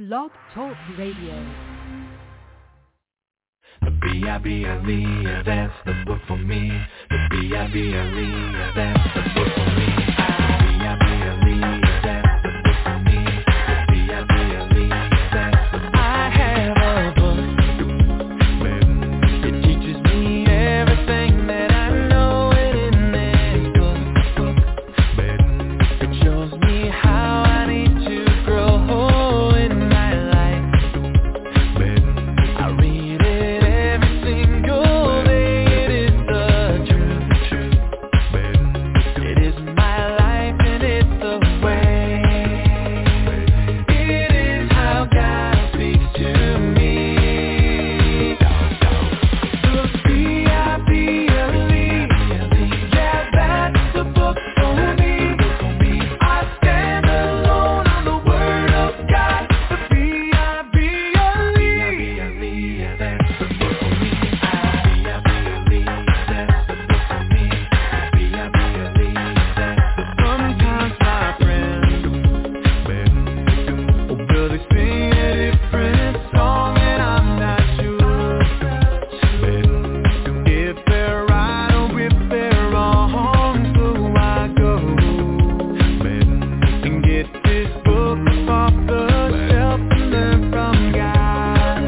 Blog Talk Radio. The B-I-B-L-E, that's the book for me. The B-I-B-L-E, that's the book for me. B-I-B-L-E, that's the book for me. The B-I-B-L-E, that's the book. I have a book. It teaches me everything that I know. And in this book, it shows me how I need to grow in my life. I read it every single day. It is the truth. It is my life and it's the way. It is how God speaks to me. The B-I-B-L-E, yeah, that's the book for me. I stand alone on the word of God. The B-I-B-L-E, yeah, that's the book for me. B-I-B-L-E, that's the book for me. B-I-B-L-E, that's the sometimes my friends will they sing a different song and I'm not sure if they're right or if they're wrong. So I go and get this book off the shelf and learn from God,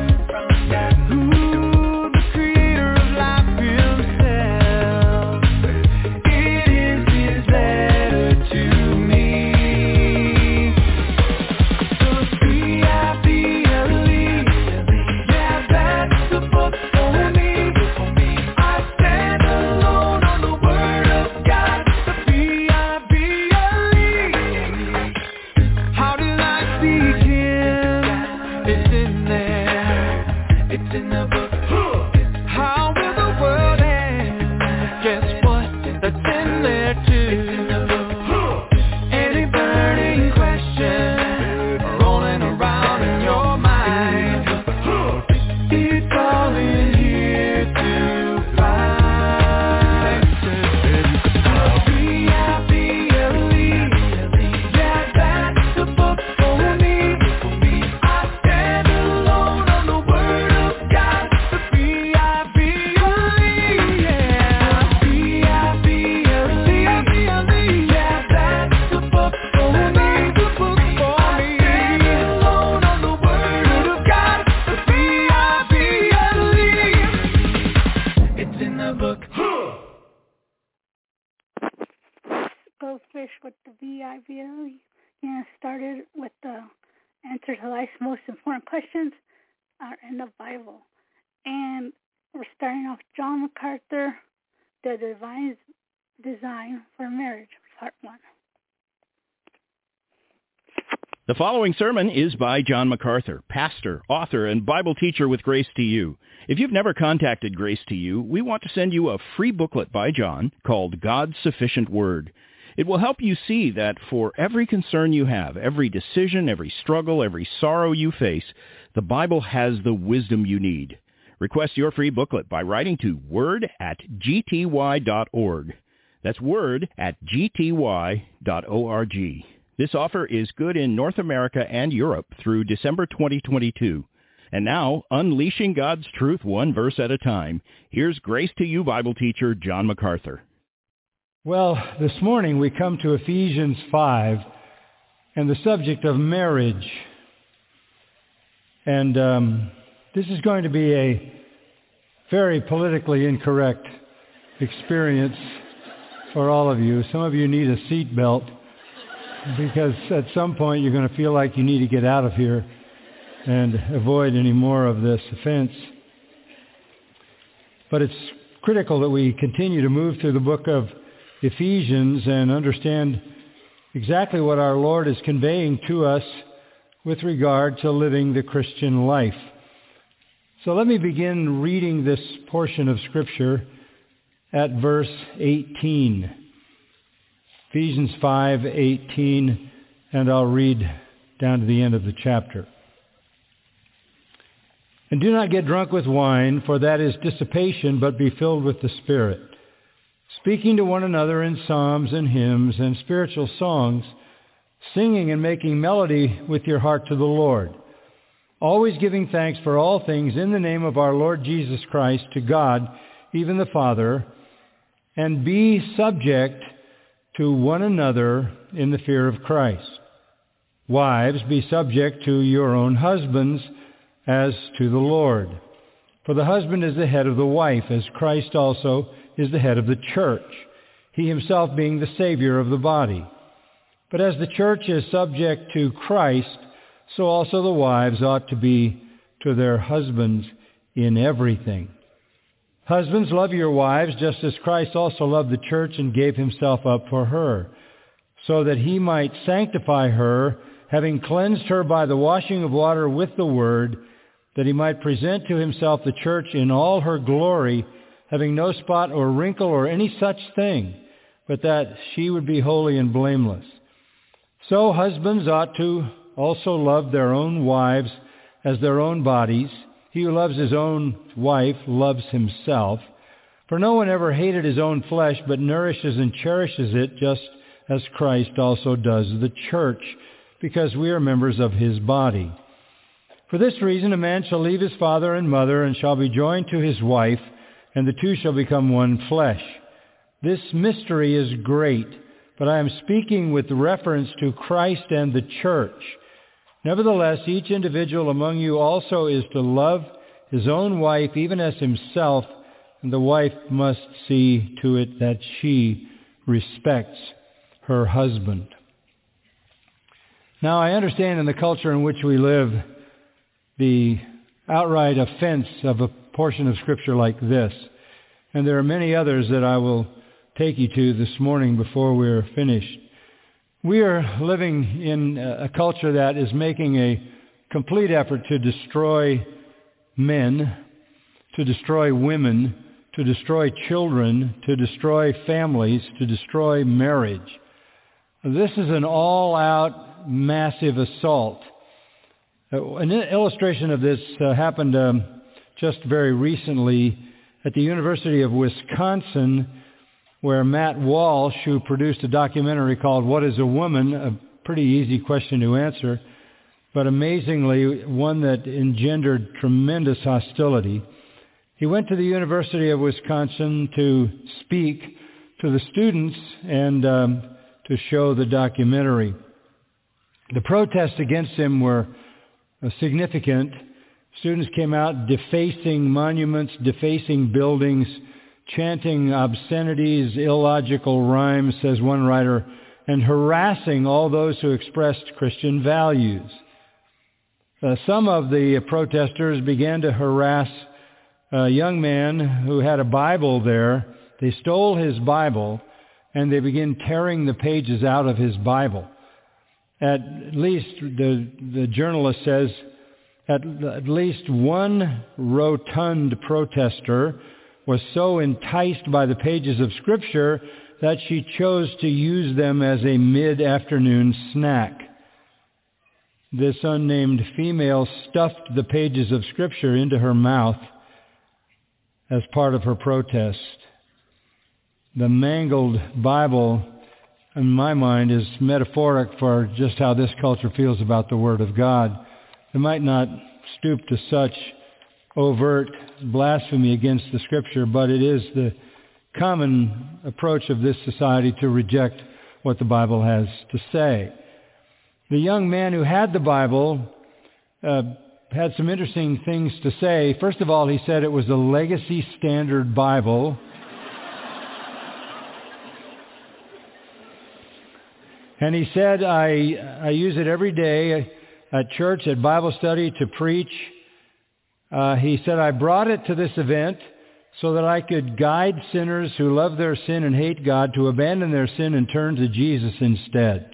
who the creator of life himself. It is his letter to me. The B-I-B-L-E, yeah, that's the book for me. I stand alone on the word of God. The B-I-B-L-E. How did I seek him? It's in there. It's in the book. How will the world end? Guess what? That's in there too. It's in the book. Any burning question rolling around in your mind, it's all in here to find. B-I-B-L-E, yeah, that's the book for me. I stand alone on the word of God. The B-I-B-L-E, yeah. B-I-B-L-E, yeah, that's the book for me. I stand alone on the word of God. The B-I-B-L-E, it's in the book. Go fish with the VIVLE. Started with the answer to life's most important questions are in the Bible. And we're starting off John MacArthur, The Divine Design for Marriage, Part 1. The following sermon is by John MacArthur, pastor, author, and Bible teacher with Grace to You. If you've never contacted Grace to You, we want to send you a free booklet by John called God's Sufficient Word. It will help you see that for every concern you have, every decision, every struggle, every sorrow you face, the Bible has the wisdom you need. Request your free booklet by writing to word@gty.org. That's word@gty.org. This offer is good in North America and Europe through December 2022. And now, unleashing God's truth one verse at a time, here's Grace to You Bible teacher John MacArthur. Well, this morning we come to Ephesians 5 and the subject of marriage. And this is going to be a very politically incorrect experience for all of you. Some of you need a seat belt because at some point you're going to feel like you need to get out of here and avoid any more of this offense. But it's critical that we continue to move through the book of Ephesians and understand exactly what our Lord is conveying to us with regard to living the Christian life. So let me begin reading this portion of Scripture at verse 18. Ephesians 5:18, and I'll read down to the end of the chapter. And do not get drunk with wine, for that is dissipation, but be filled with the Spirit, speaking to one another in psalms and hymns and spiritual songs, singing and making melody with your heart to the Lord, always giving thanks for all things in the name of our Lord Jesus Christ to God, even the Father, and be subject to one another in the fear of Christ. Wives, be subject to your own husbands as to the Lord. For the husband is the head of the wife, as Christ also is the head of the church, he himself being the Savior of the body. But as the church is subject to Christ, so also the wives ought to be to their husbands in everything. Husbands, love your wives, just as Christ also loved the church and gave himself up for her, so that he might sanctify her, having cleansed her by the washing of water with the word, that he might present to himself the church in all her glory, having no spot or wrinkle or any such thing, but that she would be holy and blameless. So husbands ought to also love their own wives as their own bodies. He who loves his own wife loves himself. For no one ever hated his own flesh, but nourishes and cherishes it, just as Christ also does the church, because we are members of his body. For this reason a man shall leave his father and mother, and shall be joined to his wife, and the two shall become one flesh. This mystery is great, but I am speaking with reference to Christ and the church. Nevertheless, each individual among you also is to love his own wife even as himself, and the wife must see to it that she respects her husband. Now, I understand in the culture in which we live the outright offense of a portion of Scripture like this, and there are many others that I will take you to this morning before we're finished. We are living in a culture that is making a complete effort to destroy men, to destroy women, to destroy children, to destroy families, to destroy marriage. This is an all-out massive assault. An illustration of this happened just very recently at the University of Wisconsin, where Matt Walsh, who produced a documentary called What is a Woman? A pretty easy question to answer, but amazingly one that engendered tremendous hostility. He went to the University of Wisconsin to speak to the students and to show the documentary. The protests against him were significant. Students came out defacing monuments, defacing buildings, chanting obscenities, illogical rhymes, says one writer, and harassing all those who expressed Christian values. Some of the protesters began to harass a young man who had a Bible there. They stole his Bible, and they began tearing the pages out of his Bible. At least, the journalist says, at least one rotund protester was so enticed by the pages of Scripture that she chose to use them as a mid-afternoon snack. This unnamed female stuffed the pages of Scripture into her mouth as part of her protest. The mangled Bible, in my mind, is metaphoric for just how this culture feels about the Word of God. They might not stoop to such overt blasphemy against the Scripture, but it is the common approach of this society to reject what the Bible has to say. The young man who had the Bible had some interesting things to say. First of all, he said it was a Legacy Standard Bible. And he said, I use it every day at church, at Bible study, to preach. He said, I brought it to this event so that I could guide sinners who love their sin and hate God to abandon their sin and turn to Jesus instead.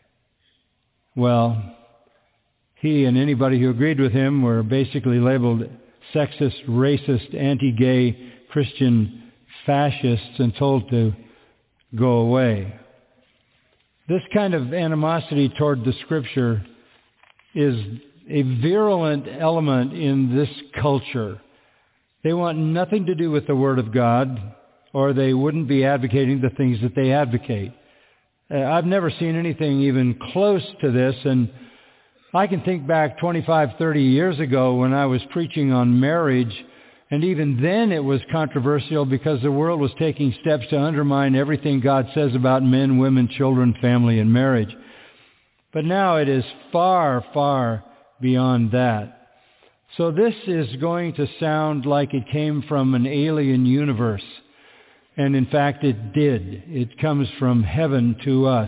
Well, he and anybody who agreed with him were basically labeled sexist, racist, anti-gay, Christian fascists and told to go away. This kind of animosity toward the Scripture is a virulent element in this culture. They want nothing to do with the Word of God, or they wouldn't be advocating the things that they advocate. I've never seen anything even close to this, and I can think back 25, 30 years ago when I was preaching on marriage, and even then it was controversial because the world was taking steps to undermine everything God says about men, women, children, family, and marriage. But now it is far, far beyond that. So this is going to sound like it came from an alien universe. And in fact, it did. It comes from heaven to us.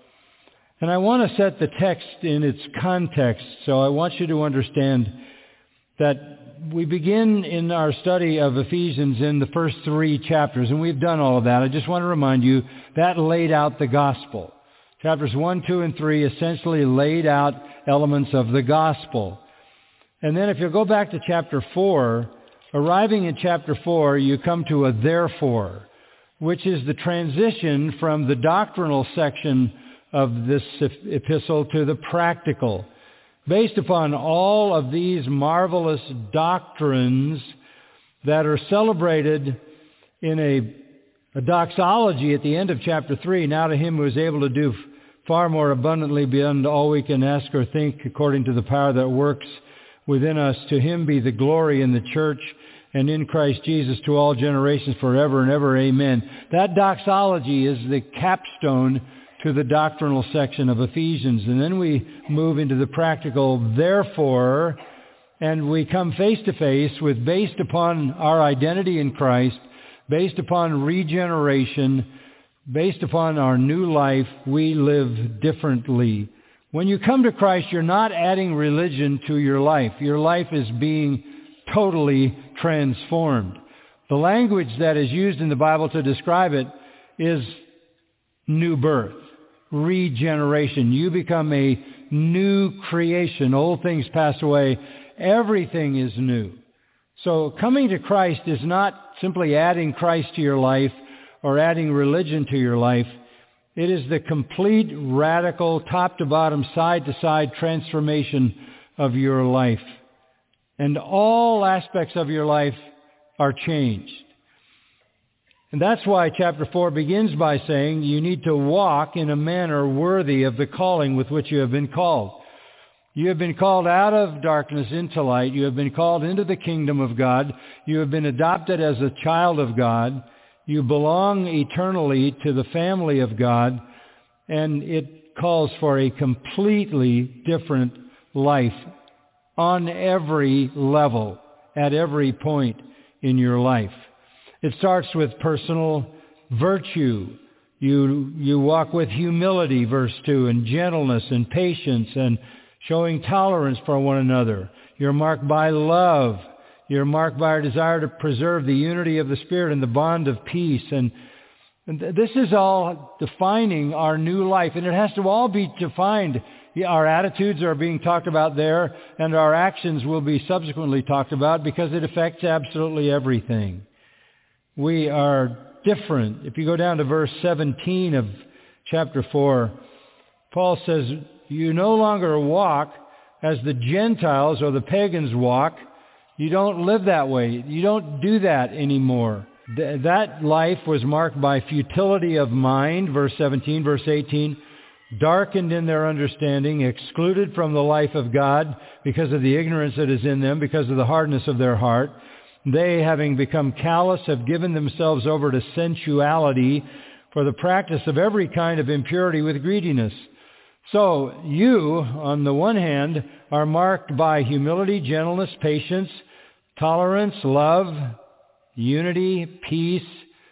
And I want to set the text in its context, so I want you to understand that we begin in our study of Ephesians in the first 3 chapters, and we've done all of that. I just want to remind you, that laid out the gospel. Chapters 1, 2, and 3 essentially laid out elements of the gospel. And then if you go back to chapter 4, arriving in chapter 4, you come to a therefore, which is the transition from the doctrinal section of this epistle to the practical. Based upon all of these marvelous doctrines that are celebrated in a doxology at the end of chapter 3, now to him who is able to do far more abundantly beyond all we can ask or think according to the power that works within us, to him be the glory in the church and in Christ Jesus to all generations forever and ever. Amen. That doxology is the capstone to the doctrinal section of Ephesians. And then we move into the practical therefore, and we come face to face with, based upon our identity in Christ, based upon regeneration, based upon our new life, we live differently. When you come to Christ, you're not adding religion to your life. Your life is being totally transformed. The language that is used in the Bible to describe it is new birth, regeneration. You become a new creation. Old things pass away. Everything is new. So coming to Christ is not simply adding Christ to your life or adding religion to your life. It is the complete, radical, top-to-bottom, side-to-side transformation of your life. And all aspects of your life are changed. And that's why chapter 4 begins by saying you need to walk in a manner worthy of the calling with which you have been called. You have been called out of darkness into light. You have been called into the kingdom of God. You have been adopted as a child of God. You belong eternally to the family of God, and it calls for a completely different life on every level, at every point in your life. It starts with personal virtue. You walk with humility, verse 2, and gentleness and patience and showing tolerance for one another. You're marked by love. You're marked by our desire to preserve the unity of the Spirit and the bond of peace. And this is all defining our new life. And it has to all be defined. Our attitudes are being talked about there, and our actions will be subsequently talked about because it affects absolutely everything. We are different. If you go down to verse 17 of chapter 4, Paul says, you no longer walk as the Gentiles or the pagans walk. You don't live that way. You don't do that anymore. That life was marked by futility of mind, verse 17, verse 18, darkened in their understanding, excluded from the life of God because of the ignorance that is in them, because of the hardness of their heart. They, having become callous, have given themselves over to sensuality for the practice of every kind of impurity with greediness. So you, on the one hand, are marked by humility, gentleness, patience, tolerance, love, unity, peace,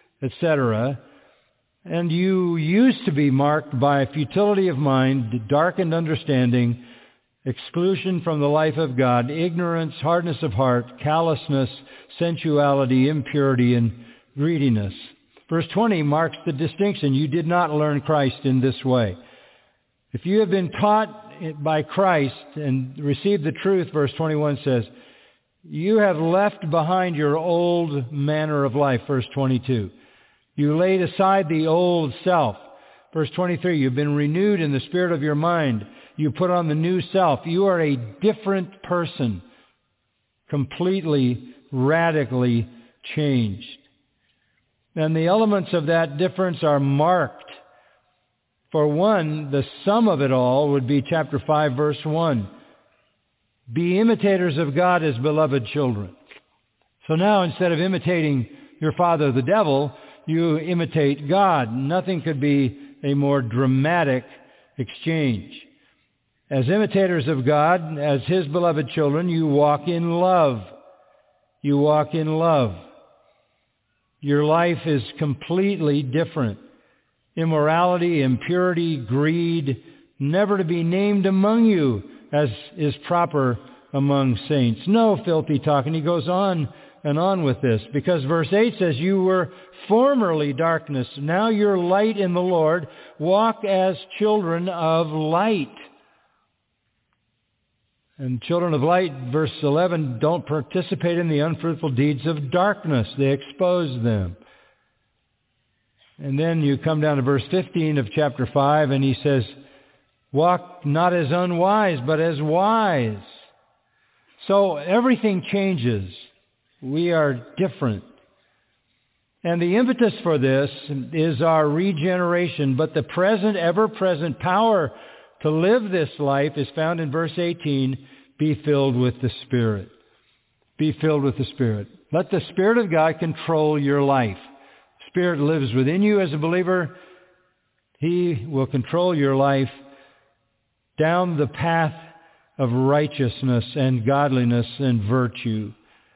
etc. And you used to be marked by futility of mind, darkened understanding, exclusion from the life of God, ignorance, hardness of heart, callousness, sensuality, impurity, and greediness. Verse 20 marks the distinction. You did not learn Christ in this way. If you have been taught by Christ and received the truth, verse 21 says, you have left behind your old manner of life, verse 22. You laid aside the old self. Verse 23, you've been renewed in the spirit of your mind. You put on the new self. You are a different person, completely, radically changed. And the elements of that difference are marked. For one, the sum of it all would be chapter 5, verse 1. Be imitators of God as beloved children. So now instead of imitating your father, the devil, you imitate God. Nothing could be a more dramatic exchange. As imitators of God, as His beloved children, you walk in love. You walk in love. Your life is completely different. Immorality, impurity, greed, never to be named among you, as is proper among saints. No filthy talk. And he goes on and on with this, because verse 8 says, you were formerly darkness, now you're light in the Lord. Walk as children of light. And children of light, verse 11, don't participate in the unfruitful deeds of darkness. They expose them. And then you come down to verse 15 of chapter 5, and he says, walk not as unwise, but as wise. So everything changes. We are different. And the impetus for this is our regeneration, but the present, ever-present power to live this life is found in verse 18, be filled with the Spirit. Be filled with the Spirit. Let the Spirit of God control your life. Spirit lives within you as a believer. He will control your life down the path of righteousness and godliness and virtue.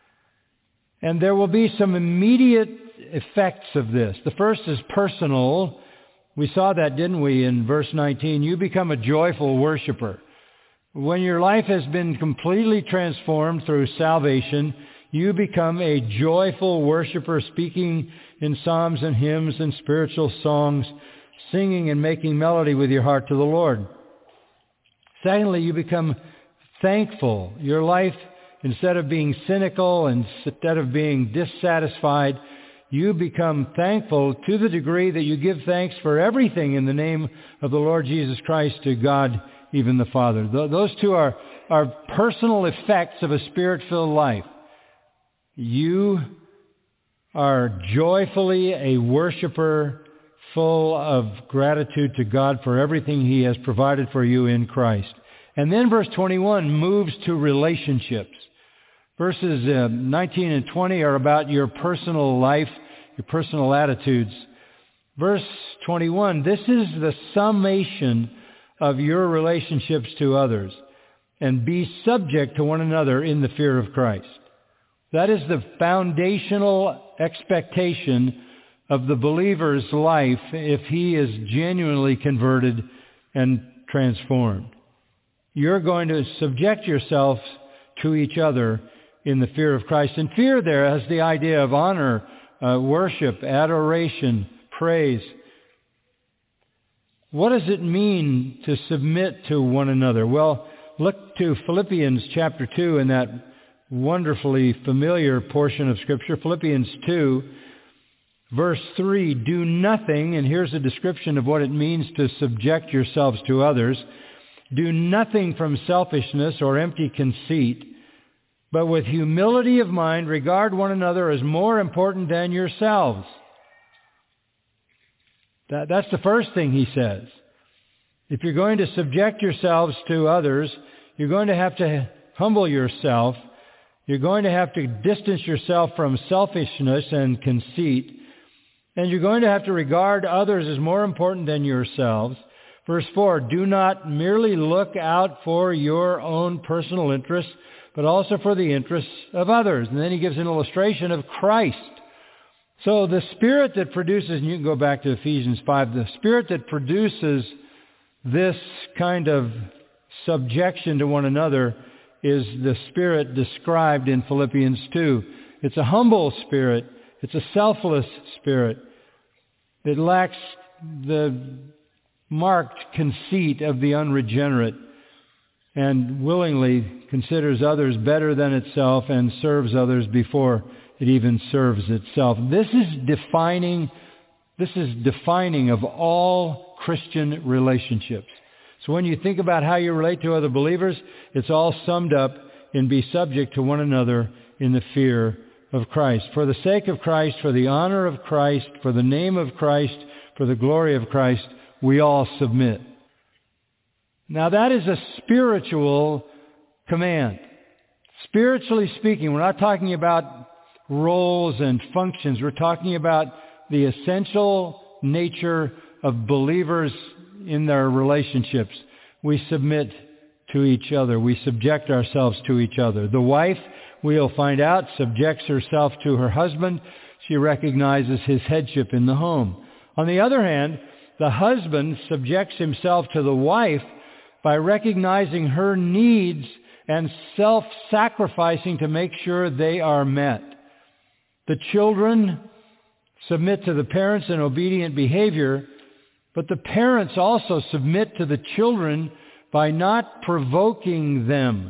And there will be some immediate effects of this. The first is personal. We saw that, didn't we, in verse 19? You become a joyful worshiper. When your life has been completely transformed through salvation, you become a joyful worshiper, speaking in psalms and hymns and spiritual songs, singing and making melody with your heart to the Lord. Secondly, you become thankful. Your life, instead of being cynical and instead of being dissatisfied, you become thankful to the degree that you give thanks for everything in the name of the Lord Jesus Christ to God, even the Father. Those two are personal effects of a Spirit-filled life. You are joyfully a worshiper full of gratitude to God for everything He has provided for you in Christ. And then verse 21 moves to relationships. Verses 19 and 20 are about your personal life, your personal attitudes. Verse 21, this is the summation of your relationships to others. And be subject to one another in the fear of Christ. That is the foundational expectation of the believer's life if he is genuinely converted and transformed. You're going to subject yourselves to each other in the fear of Christ. And fear there has the idea of honor, worship, adoration, praise. What does it mean to submit to one another? Well, look to Philippians chapter 2 in that wonderfully familiar portion of Scripture. Philippians 2, verse 3, do nothing, and here's a description of what it means to subject yourselves to others. Do nothing from selfishness or empty conceit, but with humility of mind regard one another as more important than yourselves. That's the first thing he says. If you're going to subject yourselves to others, you're going to have to humble yourself. You're going to have to distance yourself from selfishness and conceit. And you're going to have to regard others as more important than yourselves. Verse 4, do not merely look out for your own personal interests, but also for the interests of others. And then he gives an illustration of Christ. So the Spirit that produces, and you can go back to Ephesians 5, the Spirit that produces this kind of subjection to one another is the Spirit described in Philippians 2. It's a humble spirit. It's a selfless spirit. It lacks the marked conceit of the unregenerate and willingly considers others better than itself and serves others before it even serves itself. This is defining of all Christian relationships. So when you think about how you relate to other believers, it's all summed up in be subject to one another in the fear of Christ. For the sake of Christ, for the honor of Christ, for the name of Christ, for the glory of Christ, we all submit. Now that is a spiritual command. Spiritually speaking, we're not talking about roles and functions. We're talking about the essential nature of believers in their relationships. We submit to each other. We subject ourselves to each other. The wife, we'll find out, subjects herself to her husband. She recognizes his headship in the home. On the other hand, the husband subjects himself to the wife by recognizing her needs and self-sacrificing to make sure they are met. The children submit to the parents in obedient behavior, but the parents also submit to the children by not provoking them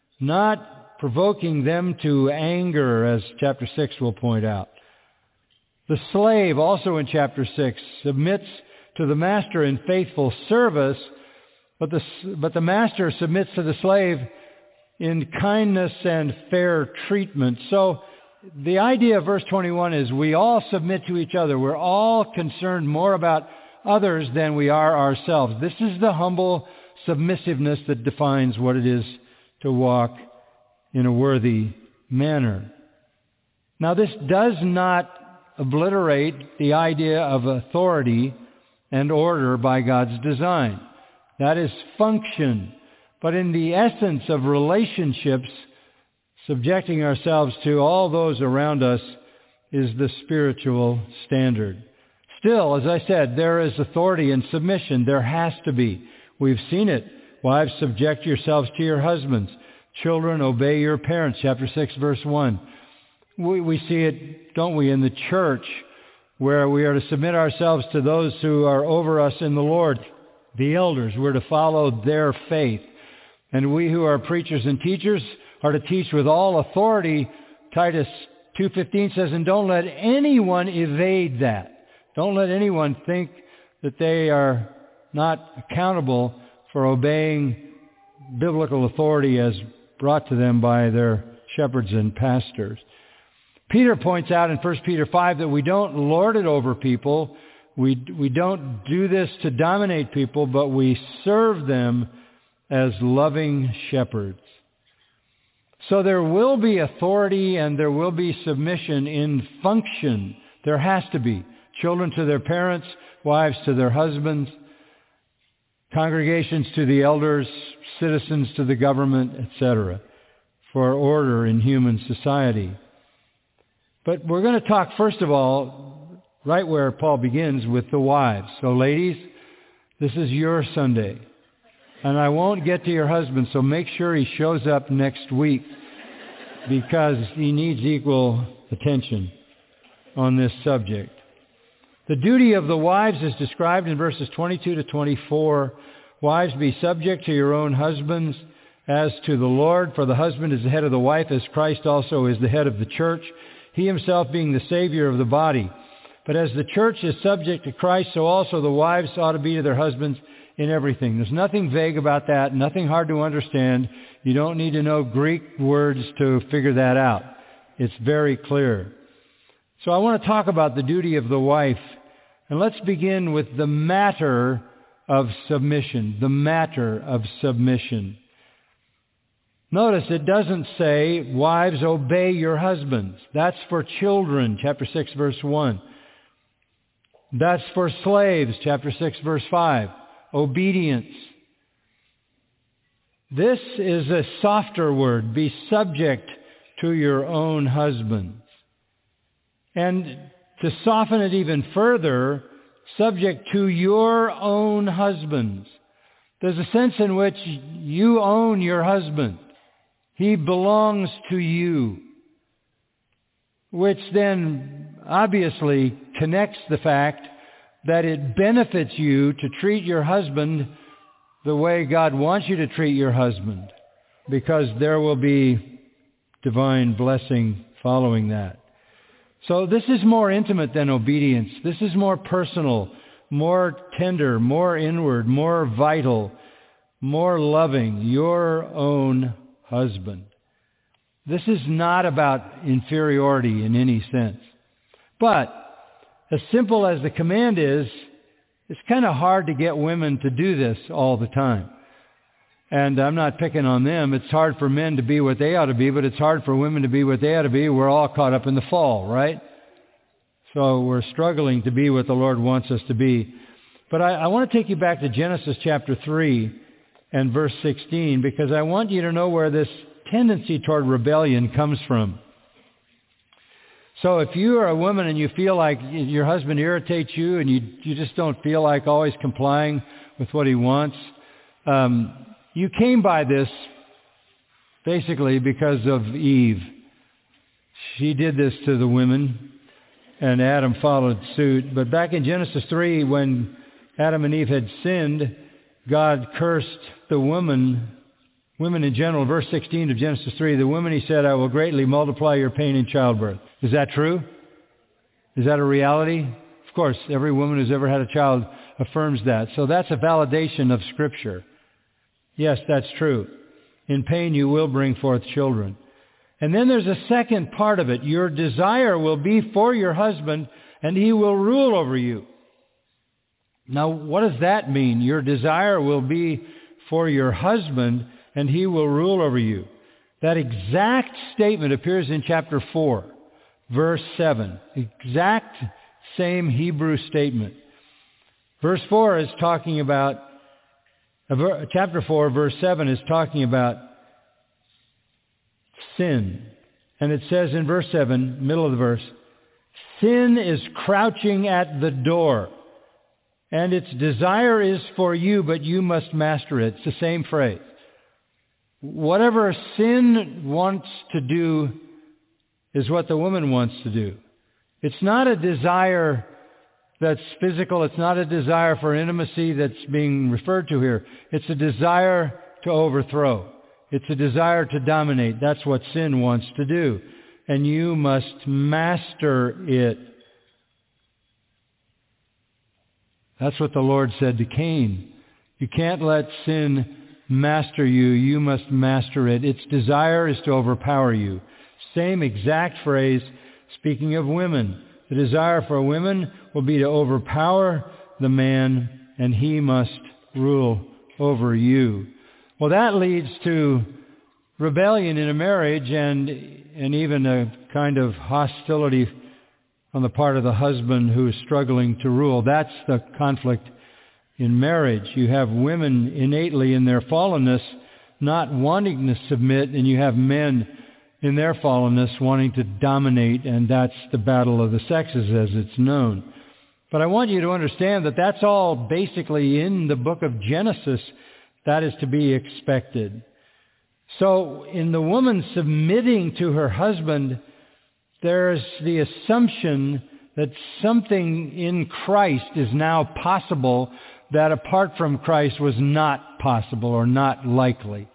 to anger, as chapter 6 will point out. The slave, also in chapter 6, submits to the master in faithful service, but the master submits to the slave in kindness and fair treatment. So the idea of verse 21 is we all submit to each other. We're all concerned more about others than we are ourselves. This is the humble submissiveness that defines what it is to walk in a worthy manner. Now, this does not obliterate the idea of authority and order by God's design. That is function. But in the essence of relationships, subjecting ourselves to all those around us is the spiritual standard. Still, as I said, there is authority and submission. There has to be. We've seen it. Wives, subject yourselves to your husbands. Children, obey your parents. Chapter 6, verse 1. We see it, don't we, in the church, where we are to submit ourselves to those who are over us in the Lord. The elders, we're to follow their faith. And we who are preachers and teachers are to teach with all authority. Titus 2:15 says, and don't let anyone evade that. Don't let anyone think that they are not accountable for obeying biblical authority as brought to them by their shepherds and pastors. Peter points out in 1 Peter 5 that we don't lord it over people. We don't do this to dominate people, but we serve them as loving shepherds. So there will be authority and there will be submission in function. There has to be. Children to their parents, wives to their husbands, congregations to the elders, citizens to the government, etc., for order in human society. But we're going to talk, first of all, right where Paul begins, with the wives. So ladies, this is your Sunday. And I won't get to your husband, so make sure he shows up next week because he needs equal attention on this subject. The duty of the wives is described in verses 22 to 24. Wives, be subject to your own husbands as to the Lord, for the husband is the head of the wife, as Christ also is the head of the church, he himself being the Savior of the body. But as the church is subject to Christ, so also the wives ought to be to their husbands in everything. There's nothing vague about that, nothing hard to understand. You don't need to know Greek words to figure that out. It's very clear. So I want to talk about the duty of the wife. And let's begin with the matter of submission. The matter of submission. Notice it doesn't say, wives, obey your husbands. That's for children, chapter 6, verse 1. That's for slaves, chapter 6, verse 5. Obedience. This is a softer word. Be subject to your own husbands. And to soften it even further, subject to your own husbands. There's a sense in which you own your husband. He belongs to you, which then obviously connects the fact that it benefits you to treat your husband the way God wants you to treat your husband, because there will be divine blessing following that. So this is more intimate than obedience. This is more personal, more tender, more inward, more vital, more loving. Your own husband. This is not about inferiority in any sense. But as simple as the command is, it's kind of hard to get women to do this all the time. And I'm not picking on them. It's hard for men to be what they ought to be, but it's hard for women to be what they ought to be. We're all caught up in the fall, right? So we're struggling to be what the Lord wants us to be. But I want to take you back to Genesis chapter 3 and verse 16, because I want you to know where this tendency toward rebellion comes from. So if you are a woman and you feel like your husband irritates you and you just don't feel like always complying with what he wants, you came by this basically because of Eve. She did this to the women, and Adam followed suit. But back in Genesis 3, when Adam and Eve had sinned, God cursed the women in general. Verse 16 of Genesis 3, the woman, he said, I will greatly multiply your pain in childbirth. Is that true? Is that a reality? Of course, every woman who's ever had a child affirms that. So that's a validation of Scripture. Yes, that's true. In pain you will bring forth children. And then there's a second part of it. Your desire will be for your husband, and he will rule over you. Now, what does that mean? Your desire will be for your husband, and he will rule over you. That exact statement appears in chapter 4, verse 7. Exact same Hebrew statement. Verse 4 is talking about, chapter 4, verse 7 is talking about sin. And it says in verse 7, middle of the verse, sin is crouching at the door, and its desire is for you, but you must master it. It's the same phrase. Whatever sin wants to do is what the woman wants to do. It's not a desire that's physical. It's not a desire for intimacy that's being referred to here. It's a desire to overthrow. It's a desire to dominate. That's what sin wants to do. And you must master it. That's what the Lord said to Cain. You can't let sin master you. You must master it. Its desire is to overpower you. Same exact phrase, speaking of women. The desire for women will be to overpower the man, and he must rule over you. Well, that leads to rebellion in a marriage and even a kind of hostility on the part of the husband who is struggling to rule. That's the conflict in marriage. You have women innately in their fallenness not wanting to submit, and you have men in their fallenness wanting to dominate, and that's the battle of the sexes as it's known. But I want you to understand that that's all basically in the book of Genesis. That is to be expected. So in the woman submitting to her husband, there's the assumption that something in Christ is now possible that apart from Christ was not possible or not likely.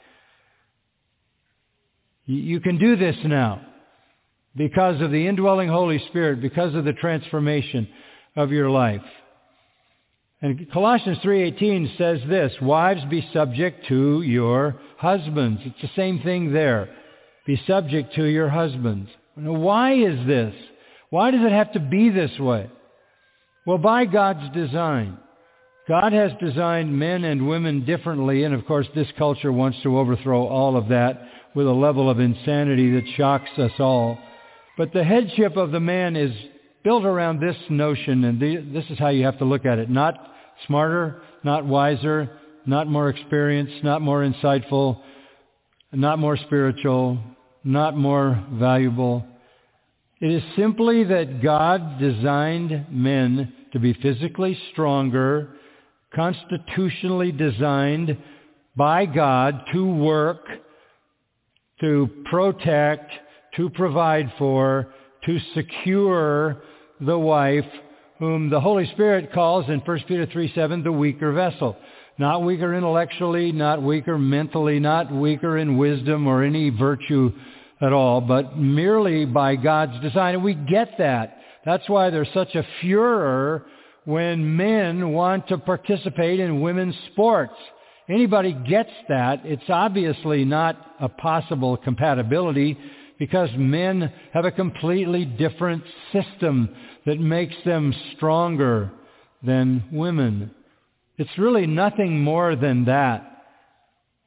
You can do this now because of the indwelling Holy Spirit, because of the transformation of your life. And Colossians 3:18 says this, wives, be subject to your husbands. It's the same thing there. Be subject to your husbands. Now, why is this? Why does it have to be this way? Well, by God's design. God has designed men and women differently, and of course this culture wants to overthrow all of that with a level of insanity that shocks us all. But the headship of the man is built around this notion, and this is how you have to look at it. Not smarter, not wiser, not more experienced, not more insightful, not more spiritual, not more valuable. It is simply that God designed men to be physically stronger, constitutionally designed by God to work, to protect, to provide for, to secure the wife, whom the Holy Spirit calls in 1 Peter 3:7 the weaker vessel. Not weaker intellectually, not weaker mentally, not weaker in wisdom or any virtue at all, but merely by God's design. And we get that. That's why there's such a furor when men want to participate in women's sports. Anybody gets that. It's obviously not a possible compatibility because men have a completely different system that makes them stronger than women. It's really nothing more than that.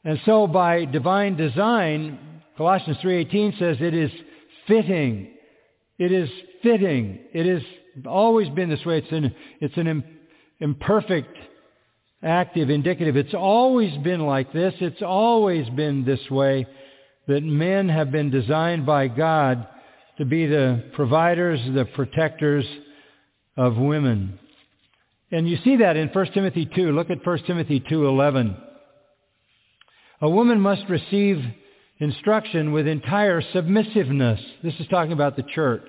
And so by divine design, Colossians 3:18 says it is fitting. It is fitting. It has always been this way. It's an imperfect, active, indicative. It's always been like this. It's always been this way, that men have been designed by God to be the providers, the protectors of women. And you see that in 1 Timothy 2. Look at 1 Timothy 2:11. A woman must receive instruction with entire submissiveness. This is talking about the church.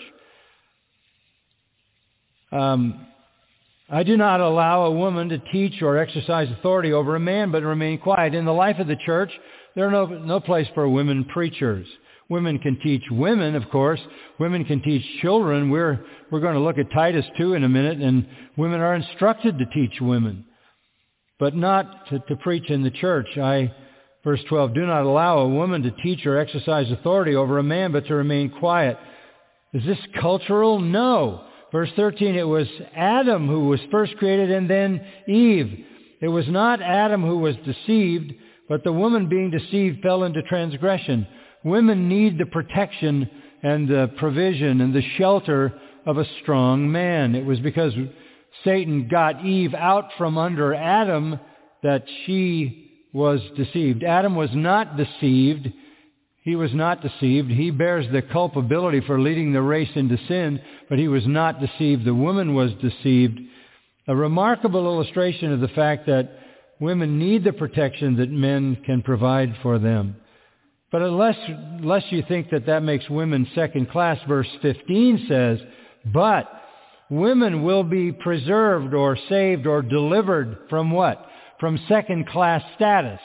I do not allow a woman to teach or exercise authority over a man, but remain quiet. In the life of the church, there are no place for women preachers. Women can teach women, of course. Women can teach children. We're going to look at Titus 2 in a minute, and women are instructed to teach women, but not to preach in the church. Verse 12, do not allow a woman to teach or exercise authority over a man, but to remain quiet. Is this cultural? No. Verse 13, it was Adam who was first created and then Eve. It was not Adam who was deceived, but the woman being deceived fell into transgression. Women need the protection and the provision and the shelter of a strong man. It was because Satan got Eve out from under Adam that she was deceived. Adam was not deceived. He was not deceived. He bears the culpability for leading the race into sin, but he was not deceived. The woman was deceived. A remarkable illustration of the fact that women need the protection that men can provide for them. But unless you think that makes women second class, verse 15 says, but women will be preserved or saved or delivered from what? From second class status.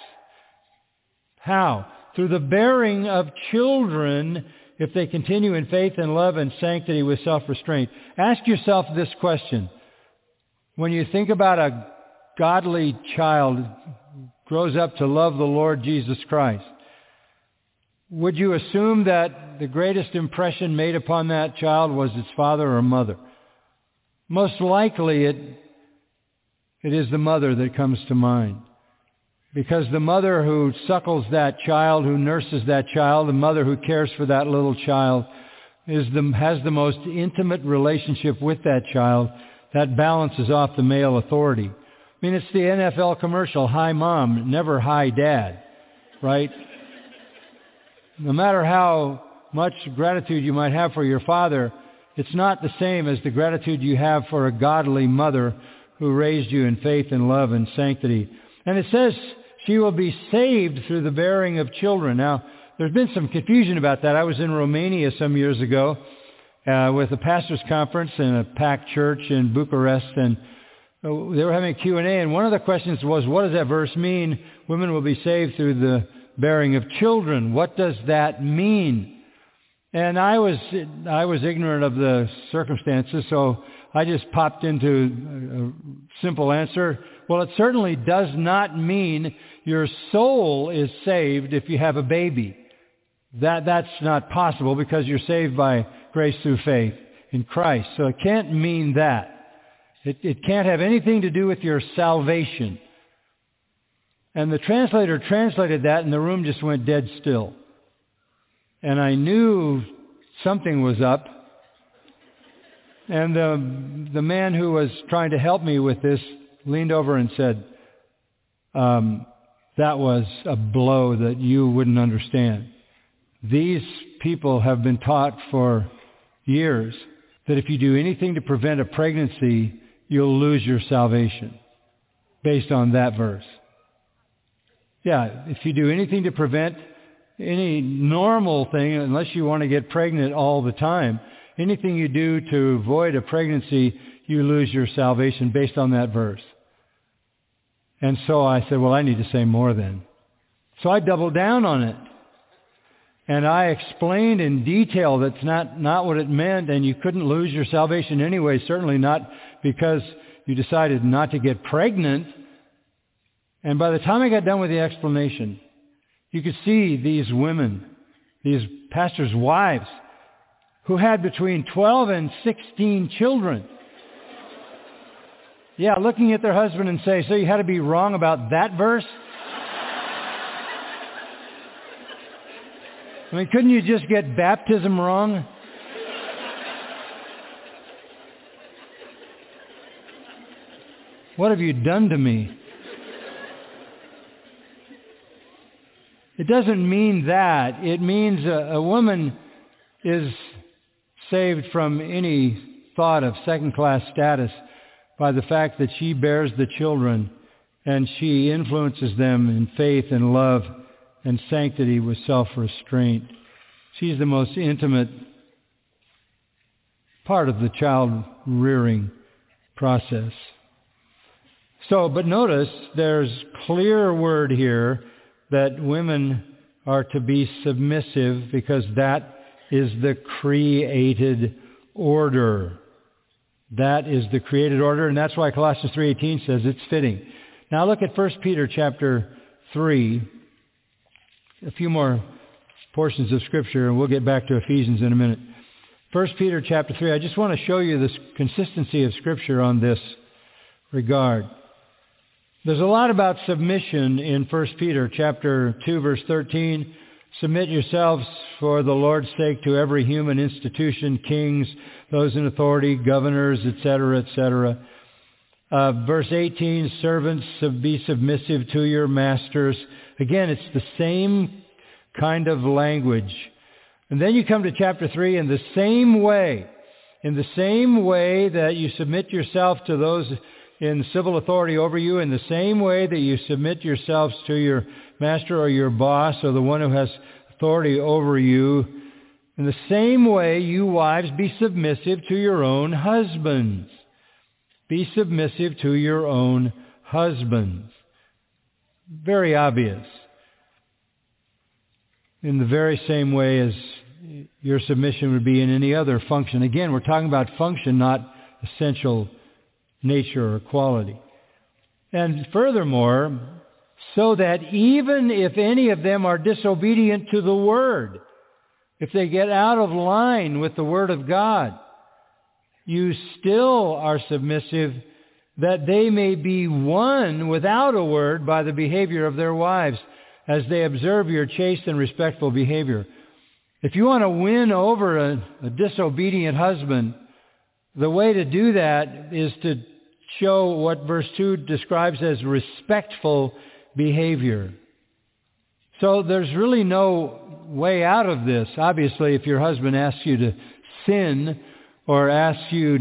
How? Through the bearing of children, if they continue in faith and love and sanctity with self-restraint. Ask yourself this question. When you think about a godly child who grows up to love the Lord Jesus Christ, would you assume that the greatest impression made upon that child was its father or mother? Most likely it is the mother that comes to mind. Because the mother who suckles that child, who nurses that child, the mother who cares for that little child, has the most intimate relationship with that child. That balances off the male authority. I mean, it's the NFL commercial, hi mom, never hi dad, right? No matter how much gratitude you might have for your father, it's not the same as the gratitude you have for a godly mother who raised you in faith and love and sanctity. And it says she will be saved through the bearing of children. Now, there's been some confusion about that. I was in Romania some years ago with a pastor's conference in a packed church in Bucharest, and they were having a Q&A, and one of the questions was, what does that verse mean? Women will be saved through the bearing of children. What does that mean? And I was ignorant of the circumstances, so I just popped into a simple answer. Well, it certainly does not mean your soul is saved if you have a baby. That's not possible because you're saved by grace through faith in Christ. So it can't mean that. It can't have anything to do with your salvation. And the translator translated that, and the room just went dead still. And I knew something was up. And the man who was trying to help me with this leaned over and said, that was a blow that you wouldn't understand. These people have been taught for years that if you do anything to prevent a pregnancy, you'll lose your salvation based on that verse. Yeah, if you do anything to prevent any normal thing, unless you want to get pregnant all the time, anything you do to avoid a pregnancy, you lose your salvation based on that verse. And so I said, well, I need to say more then. So I doubled down on it. And I explained in detail that's not what it meant, and you couldn't lose your salvation anyway, certainly not because you decided not to get pregnant. And by the time I got done with the explanation, you could see these women, these pastors' wives, who had between 12 and 16 children. Yeah, looking at their husband and say, so you had to be wrong about that verse? I mean, couldn't you just get baptism wrong? What have you done to me? It doesn't mean that. It means a woman is saved from any thought of second-class status by the fact that she bears the children and she influences them in faith and love and sanctity with self-restraint. She's the most intimate part of the child-rearing process. So, but notice there's clear word here that women are to be submissive because that is the created order. That is the created order, and that's why Colossians 3:18 says it's fitting. Now look at 1 Peter chapter 3, a few more portions of Scripture, and we'll get back to Ephesians in a minute. 1 Peter chapter 3, I just want to show you this consistency of Scripture on this regard. There's a lot about submission in 1 Peter chapter 2, verse 13. Submit yourselves for the Lord's sake to every human institution, kings, those in authority, governors, etc., etc. Verse 18, servants, be submissive to your masters. Again, it's the same kind of language. And then you come to chapter 3, in the same way that you submit yourself to those in civil authority over you, in the same way that you submit yourselves to your master or your boss or the one who has authority over you, in the same way, you wives, be submissive to your own husbands. Be submissive to your own husbands. Very obvious. In the very same way as your submission would be in any other function. Again, we're talking about function, not essential nature or quality. And furthermore, so that even if any of them are disobedient to the Word, if they get out of line with the Word of God, you still are submissive, that they may be won without a word by the behavior of their wives, as they observe your chaste and respectful behavior. If you want to win over a disobedient husband, the way to do that is to show what verse 2 describes as respectful behavior. So there's really no way out of this. Obviously, if your husband asks you to sin or asks you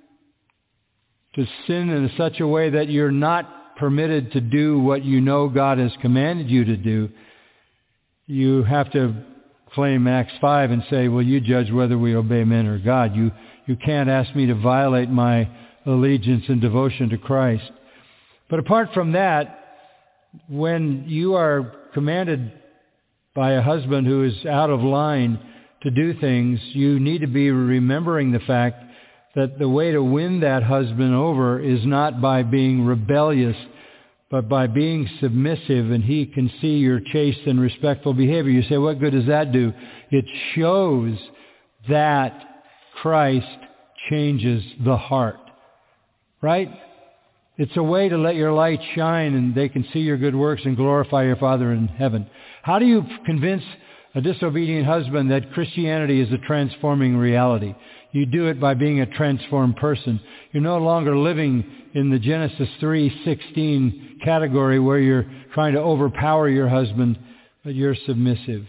to sin in such a way that you're not permitted to do what you know God has commanded you to do, you have to claim Acts 5 and say, well, you judge whether we obey men or God. You can't ask me to violate my allegiance and devotion to Christ. But apart from that, when you are commanded by a husband who is out of line to do things, you need to be remembering the fact that the way to win that husband over is not by being rebellious, but by being submissive, and he can see your chaste and respectful behavior. You say, what good does that do? It shows that Christ changes the heart. Right? It's a way to let your light shine and they can see your good works and glorify your Father in heaven. How do you convince a disobedient husband that Christianity is a transforming reality? You do it by being a transformed person. You're no longer living in the Genesis 3:16 category where you're trying to overpower your husband, but you're submissive.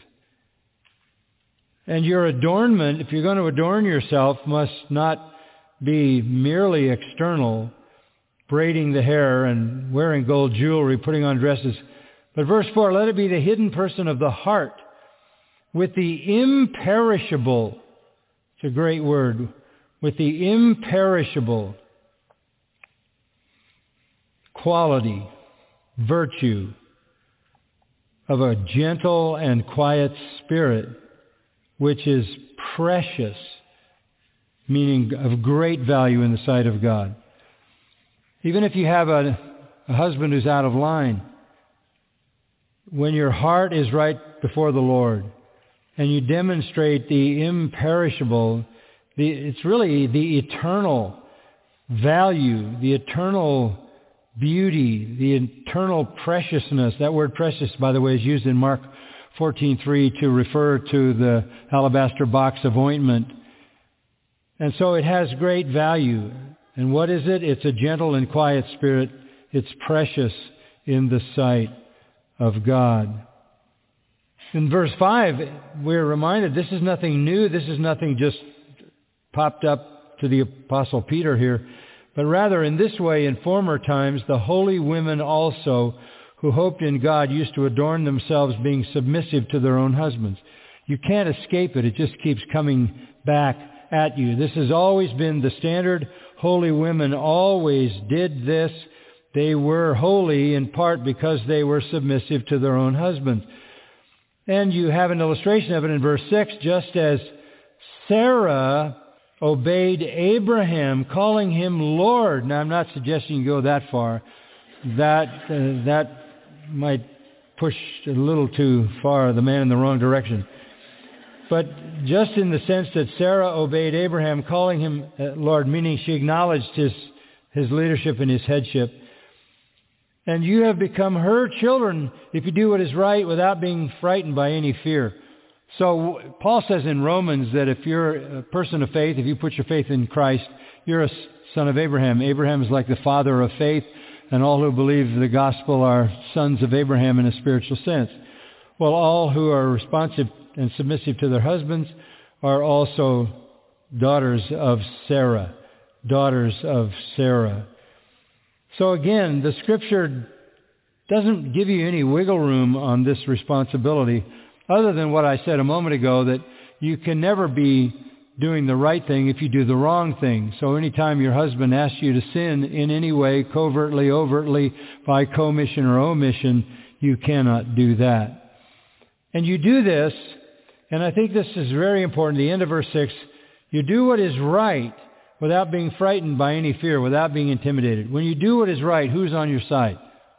And your adornment, if you're going to adorn yourself, must not be merely external, braiding the hair and wearing gold jewelry, putting on dresses. But verse 4, let it be the hidden person of the heart with the imperishable, it's a great word, with the imperishable quality, virtue of a gentle and quiet spirit, which is precious, meaning of great value in the sight of God. Even if you have a husband who's out of line, when your heart is right before the Lord and you demonstrate the imperishable, it's really the eternal value, the eternal beauty, the eternal preciousness. That word precious, by the way, is used in Mark 14:3 to refer to the alabaster box of ointment. And so it has great value. And what is it? It's a gentle and quiet spirit. It's precious in the sight of God. In verse 5, we're reminded this is nothing new. This is nothing just popped up to the Apostle Peter here. But rather, in this way, in former times, the holy women also who hoped in God used to adorn themselves being submissive to their own husbands. You can't escape it. It just keeps coming back at you. This has always been the standard. Holy women always did this. They were holy in part because they were submissive to their own husbands. And you have an illustration of it in verse 6, just as Sarah obeyed Abraham, calling him Lord. Now, I'm not suggesting you go that far. That might push a little too far the man in the wrong direction. But just in the sense that Sarah obeyed Abraham, calling him Lord, meaning she acknowledged his leadership and his headship. And you have become her children if you do what is right without being frightened by any fear. So Paul says in Romans that if you're a person of faith, if you put your faith in Christ, you're a son of Abraham. Abraham is like the father of faith, and all who believe the gospel are sons of Abraham in a spiritual sense. Well, all who are responsive and submissive to their husbands are also daughters of Sarah. Daughters of Sarah. So again, the Scripture doesn't give you any wiggle room on this responsibility, other than what I said a moment ago, that you can never be doing the right thing if you do the wrong thing. So anytime your husband asks you to sin in any way, covertly, overtly, by commission or omission, you cannot do that. And you do this, and I think this is very important, the end of verse 6, you do what is right without being frightened by any fear, without being intimidated. When you do what is right, who's on your side?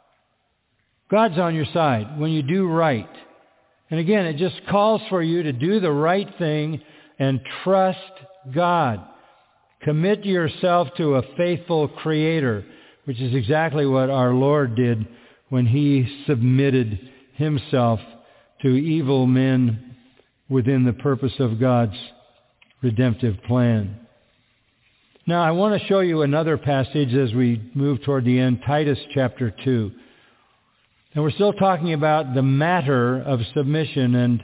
God's on your side when you do right. And again, it just calls for you to do the right thing and trust God. Commit yourself to a faithful Creator, which is exactly what our Lord did when He submitted Himself to evil men within the purpose of God's redemptive plan. Now, I want to show you another passage as we move toward the end, Titus chapter 2. And we're still talking about the matter of submission and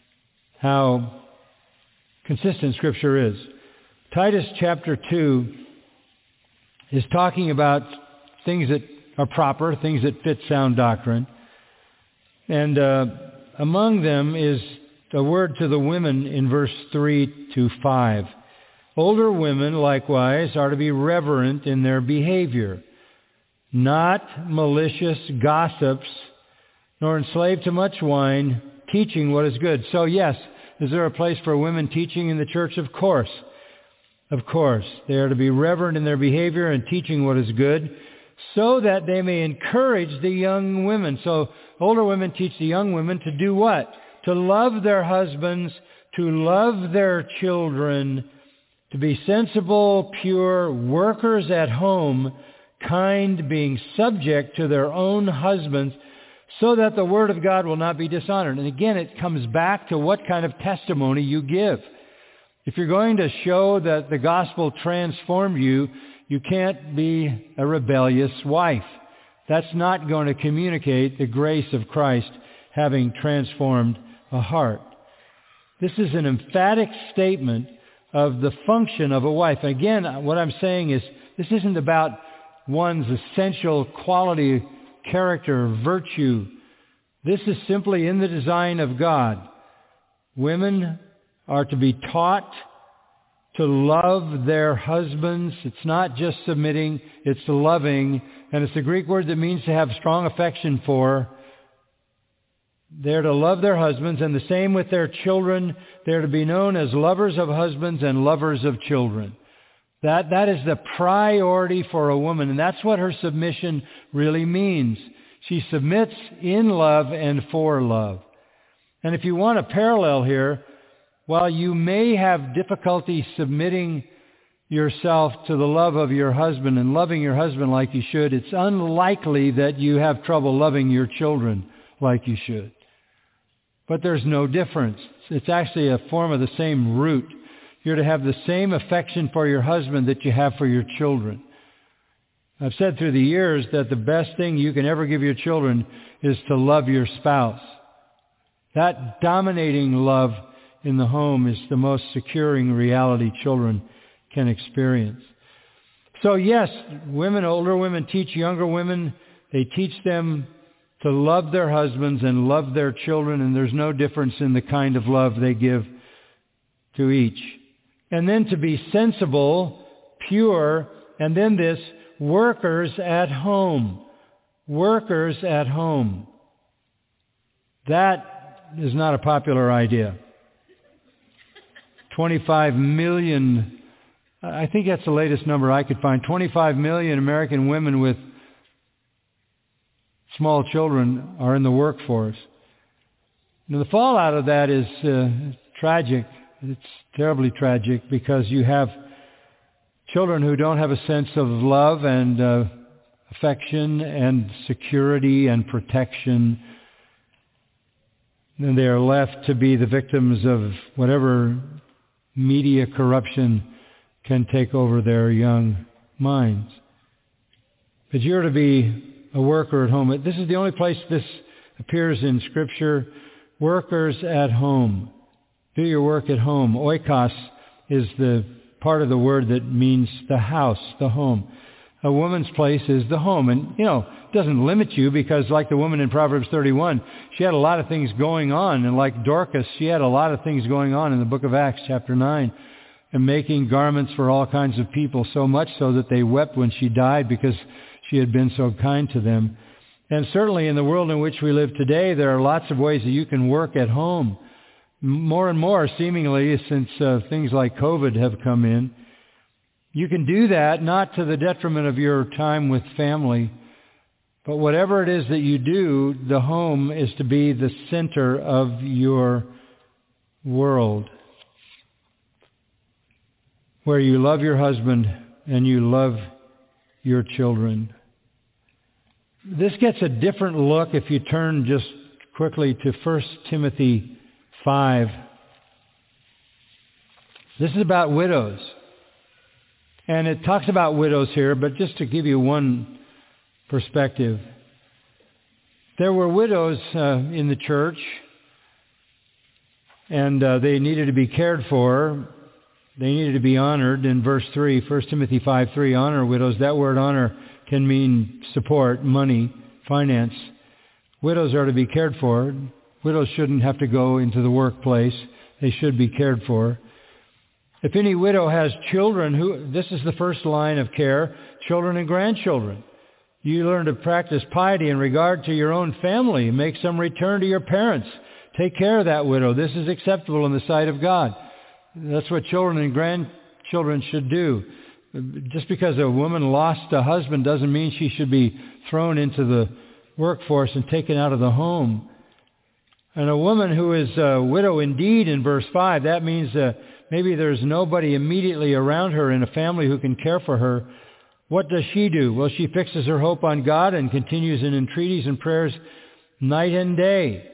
how consistent Scripture is. Titus chapter 2 is talking about things that are proper, things that fit sound doctrine. And among them is a word to the women in verse 3 to 5. Older women, likewise, are to be reverent in their behavior, not malicious gossips, nor enslaved to much wine, teaching what is good. So yes, is there a place for women teaching in the church? Of course. Of course. They are to be reverent in their behavior and teaching what is good, so that they may encourage the young women. So older women teach the young women to do what? To love their husbands, to love their children, to be sensible, pure, workers at home, kind, being subject to their own husbands, so that the Word of God will not be dishonored. And again, it comes back to what kind of testimony you give. If you're going to show that the gospel transformed you, you can't be a rebellious wife. That's not going to communicate the grace of Christ having transformed a heart. This is an emphatic statement of the function of a wife. Again, what I'm saying is this isn't about one's essential quality, character, virtue. This is simply in the design of God. Women are to be taught to love their husbands. It's not just submitting, it's loving. And it's a Greek word that means to have strong affection for. They're to love their husbands, and the same with their children. They're to be known as lovers of husbands and lovers of children. That is the priority for a woman, and that's what her submission really means. She submits in love and for love. And if you want a parallel here, while you may have difficulty submitting yourself to the love of your husband and loving your husband like you should, it's unlikely that you have trouble loving your children like you should. but there's no difference. It's actually a form of the same root. You're to have the same affection for your husband that you have for your children. I've said through the years that the best thing you can ever give your children is to love your spouse. That dominating love in the home is the most securing reality children can experience. So yes, older women teach younger women. They teach them to love their husbands and love their children, and there's no difference in the kind of love they give to each. And then to be sensible, pure, and then this, workers at home. Workers at home. That is not a popular idea. 25 million, I think that's the latest number I could find, 25 million American women with small children are in the workforce. Now, the fallout of that is tragic. It's terribly tragic because you have children who don't have a sense of love and affection and security and protection. And they are left to be the victims of whatever media corruption can take over their young minds. But you're to be a worker at home. This is the only place this appears in Scripture. Workers at home. Do your work at home. Oikos is the part of the word that means the house, the home. A woman's place is the home. And, it doesn't limit you because like the woman in Proverbs 31, she had a lot of things going on. And like Dorcas, she had a lot of things going on in the book of Acts, chapter 9, and making garments for all kinds of people, so much so that they wept when she died because she had been so kind to them. And certainly in the world in which we live today, there are lots of ways that you can work at home. More and more, seemingly, since things like COVID have come in. You can do that not to the detriment of your time with family, but whatever it is that you do, the home is to be the center of your world, where you love your husband and you love your children. This gets a different look if you turn just quickly to 1 Timothy 5. This is about widows. And it talks about widows here, but just to give you one perspective. There were widows in the church, and they needed to be cared for. They needed to be honored. In verse 3, 1 Timothy 5:3, honor widows. That word honor can mean support, money, finance. Widows are to be cared for. Widows shouldn't have to go into the workplace. They should be cared for. If any widow has children, this is the first line of care, children and grandchildren. You learn to practice piety in regard to your own family. Make some return to your parents. Take care of that widow. This is acceptable in the sight of God. That's what children and grandchildren should do. Just because a woman lost a husband doesn't mean she should be thrown into the workforce and taken out of the home. And a woman who is a widow indeed in verse 5, that means maybe there's nobody immediately around her in a family who can care for her. What does she do? Well, she fixes her hope on God and continues in entreaties and prayers night and day.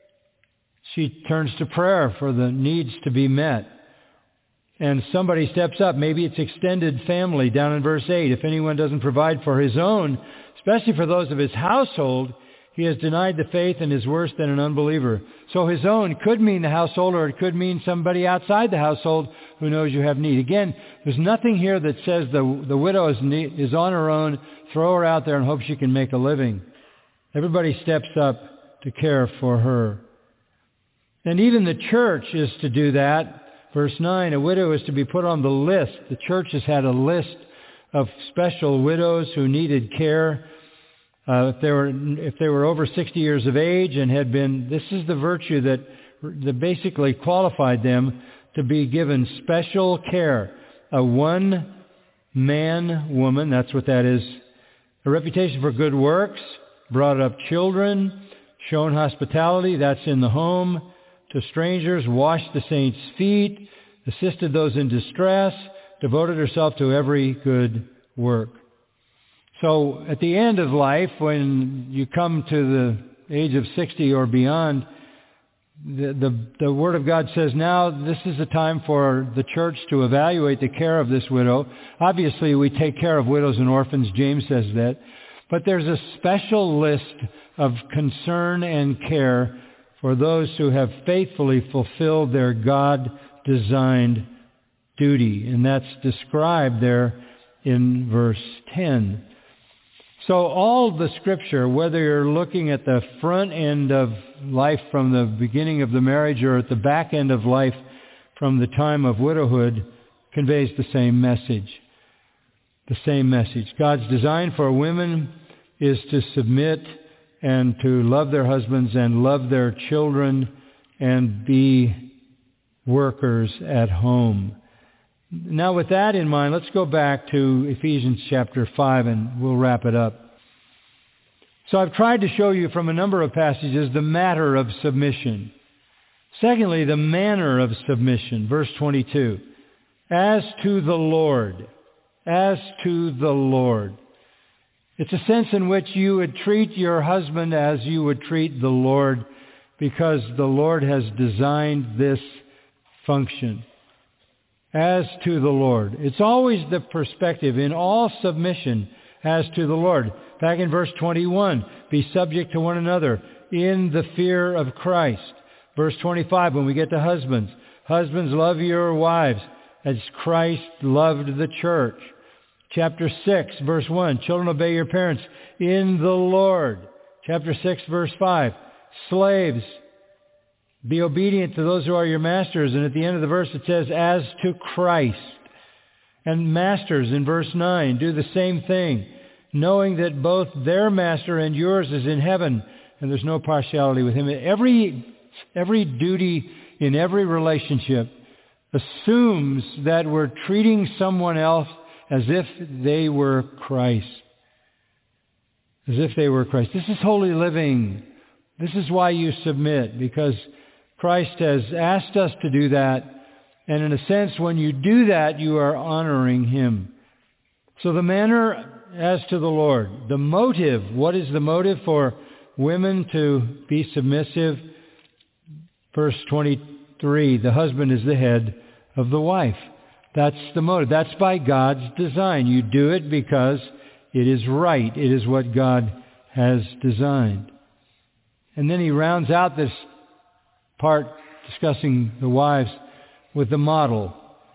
She turns to prayer for the needs to be met. And somebody steps up. Maybe it's extended family down in verse 8. If anyone doesn't provide for his own, especially for those of his household, he has denied the faith and is worse than an unbeliever. So his own could mean the household, or it could mean somebody outside the household who knows you have need. Again, there's nothing here that says the widow is on her own, throw her out there and hope she can make a living. Everybody steps up to care for her. And even the church is to do that. Verse 9, a widow is to be put on the list. The church has had a list of special widows who needed care. If they were over 60 years of age and had been, this is the virtue that basically qualified them to be given special care. A one-man woman, that's what that is. A reputation for good works, brought up children, shown hospitality, that's in the home. To strangers, washed the saints' feet, assisted those in distress, devoted herself to every good work. So at the end of life, when you come to the age of 60 or beyond, The Word of God says now this is the time for the church to evaluate the care of this widow. Obviously, we take care of widows and orphans. James says that. But there's a special list of concern and care for those who have faithfully fulfilled their God-designed duty. And that's described there in verse 10. So all the Scripture, whether you're looking at the front end of life from the beginning of the marriage or at the back end of life from the time of widowhood, conveys the same message. The same message. God's design for women is to submit and to love their husbands and love their children and be workers at home. Now with that in mind, let's go back to Ephesians chapter 5 and we'll wrap it up. So I've tried to show you from a number of passages the matter of submission. Secondly, the manner of submission. Verse 22. As to the Lord. As to the Lord. It's a sense in which you would treat your husband as you would treat the Lord, because the Lord has designed this function. As to the Lord. It's always the perspective in all submission as to the Lord. Back in verse 21, be subject to one another in the fear of Christ. Verse 25, when we get to husbands, husbands, love your wives as Christ loved the church. Chapter 6, verse 1, children, obey your parents in the Lord. Chapter 6, verse 5, slaves, be obedient to those who are your masters. And at the end of the verse it says, as to Christ. And masters, in verse 9, do the same thing, knowing that both their master and yours is in heaven, and there's no partiality with him. Every duty in every relationship assumes that we're treating someone else as if they were Christ. As if they were Christ. This is holy living. This is why you submit, because Christ has asked us to do that. And in a sense, when you do that, you are honoring Him. So the manner as to the Lord. The motive. What is the motive for women to be submissive? Verse 23, the husband is the head of the wife. That's the motive. That's by God's design. You do it because it is right. It is what God has designed. And then he rounds out this part discussing the wives with the model.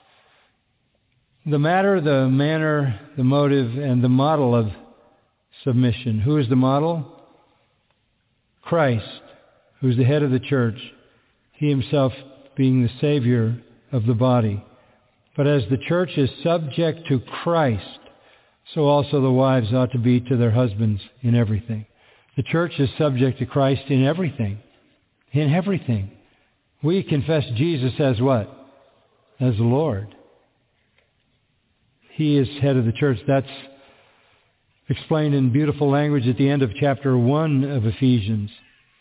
The matter, the manner, the motive, and the model of submission. Who is the model? Christ, who is the head of the church. He himself being the Savior of the body. But as the church is subject to Christ, so also the wives ought to be to their husbands in everything. The church is subject to Christ in everything. In everything. We confess Jesus as what? As the Lord. He is head of the church. That's explained in beautiful language at the end of chapter 1 of Ephesians.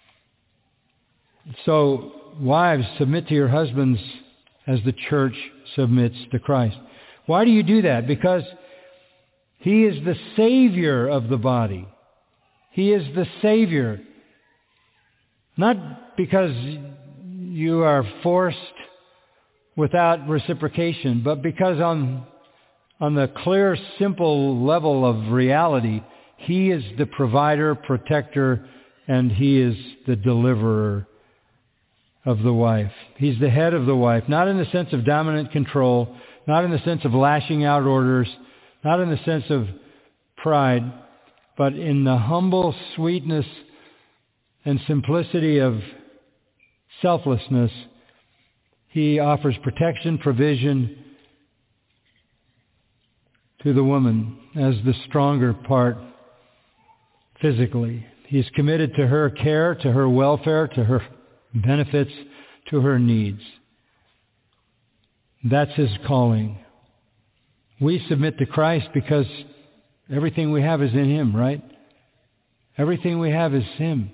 So, wives, submit to your husbands as the church submits to Christ. Why do you do that? Because He is the Savior of the body. He is the Savior. Not because you are forced without reciprocation, but because on the clear, simple level of reality, He is the provider, protector, and He is the deliverer of the wife. He's the head of the wife, not in the sense of dominant control, not in the sense of lashing out orders, not in the sense of pride, but in the humble sweetness and simplicity of selflessness. He offers protection, provision to the woman as the stronger part physically. He's committed to her care, to her welfare, to her benefits, to her needs. That's His calling. We submit to Christ because everything we have is in Him, right? Everything we have is Him.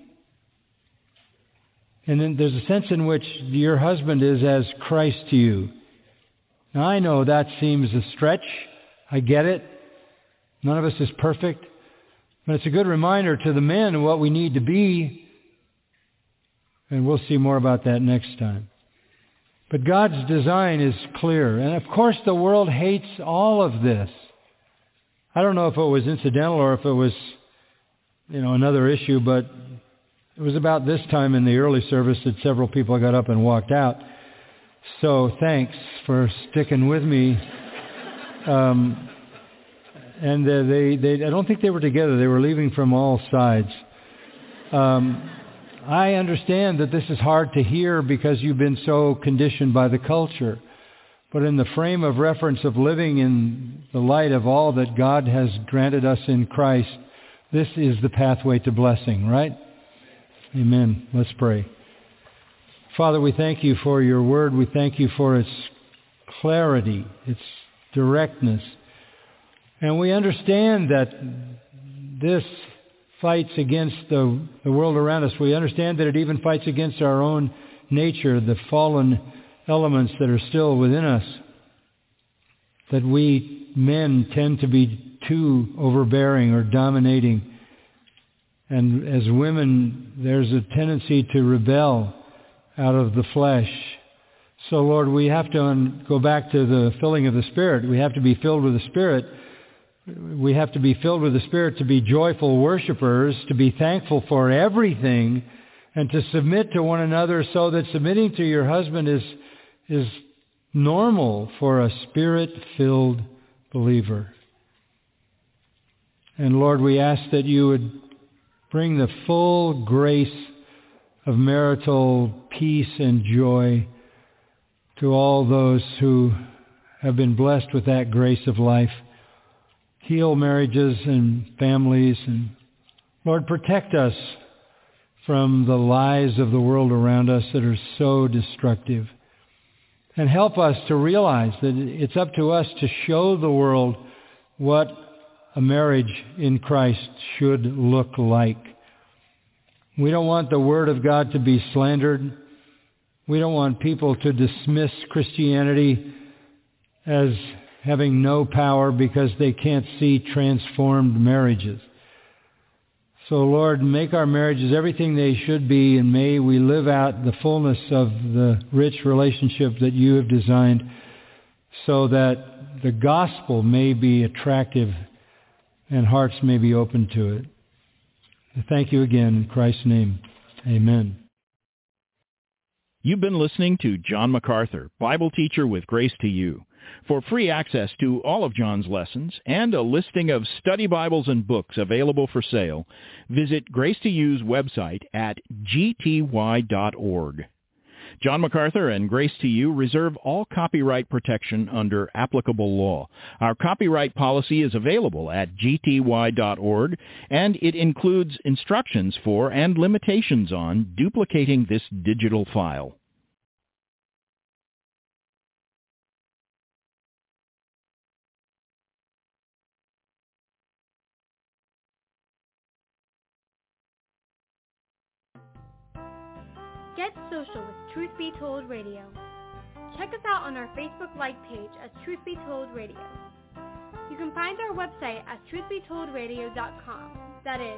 And then there's a sense in which your husband is as Christ to you. Now I know that seems a stretch. I get it. None of us is perfect. But it's a good reminder to the men what we need to be And we'll see more about that next time. But God's design is clear. And of course the world hates all of this. I don't know if it was incidental or if it was, another issue, but it was about this time in the early service that several people got up and walked out. So thanks for sticking with me. And I don't think they were together. They were leaving from all sides. I understand that this is hard to hear because you've been so conditioned by the culture. But in the frame of reference of living in the light of all that God has granted us in Christ, this is the pathway to blessing, right? Amen. Let's pray. Father, we thank you for your word. We thank you for its clarity, its directness. And we understand that this fights against the world around us. We understand that it even fights against our own nature, the fallen elements that are still within us. That we men tend to be too overbearing or dominating. And as women, there's a tendency to rebel out of the flesh. So Lord, we have to go back to the filling of the Spirit. We have to be filled with the Spirit. We have to be filled with the Spirit to be joyful worshipers, to be thankful for everything, and to submit to one another so that submitting to your husband is normal for a Spirit-filled believer. And Lord, we ask that you would bring the full grace of marital peace and joy to all those who have been blessed with that grace of life. Heal marriages and families. And Lord, protect us from the lies of the world around us that are so destructive. And help us to realize that it's up to us to show the world what a marriage in Christ should look like. We don't want the Word of God to be slandered. We don't want people to dismiss Christianity as having no power because they can't see transformed marriages. So Lord, make our marriages everything they should be, and may we live out the fullness of the rich relationship that you have designed so that the gospel may be attractive and hearts may be open to it. Thank you again in Christ's name. Amen. You've been listening to John MacArthur, Bible teacher with Grace to You. For free access to all of John's lessons and a listing of study Bibles and books available for sale, visit Grace to You's website at gty.org. John MacArthur and Grace to You reserve all copyright protection under applicable law. Our copyright policy is available at gty.org, and it includes instructions for and limitations on duplicating this digital file. Get social with Truth Be Told Radio. Check us out on our Facebook like page as Truth Be Told Radio. You can find our website at truthbetoldradio.com. That is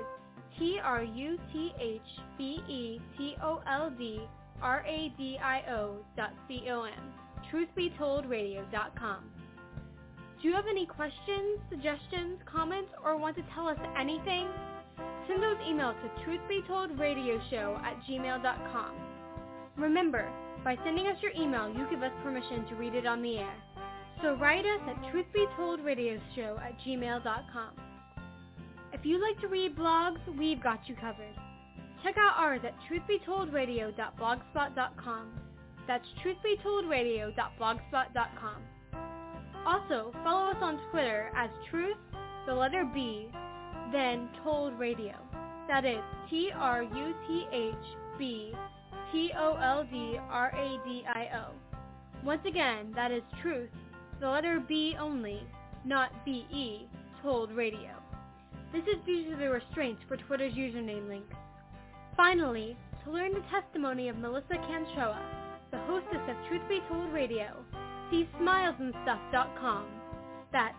truthbetoldradio.com. truthbetoldradio.com. Do you have any questions, suggestions, comments, or want to tell us anything? Send those emails to truthbetoldradioshow@gmail.com. Remember, by sending us your email, you give us permission to read it on the air. So write us at truthbetoldradioshow@gmail.com. If you like to read blogs, we've got you covered. Check out ours at truthbetoldradio.blogspot.com. That's truthbetoldradio.blogspot.com. Also, follow us on Twitter as Truth, the letter B, then Told Radio. That is TruthBToldradio. Once again, that is Truth, the letter B only, not BE, Told Radio. This is due to the restraints for Twitter's username links. Finally, to learn the testimony of Melissa Cantroa, the hostess of Truth Be Told Radio, see smilesandstuff.com. That's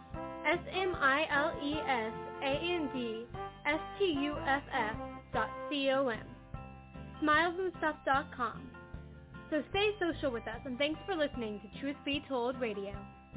smilesandstuff.com. smilesandstuff.com. So stay social with us, and thanks for listening to Truth Be Told Radio.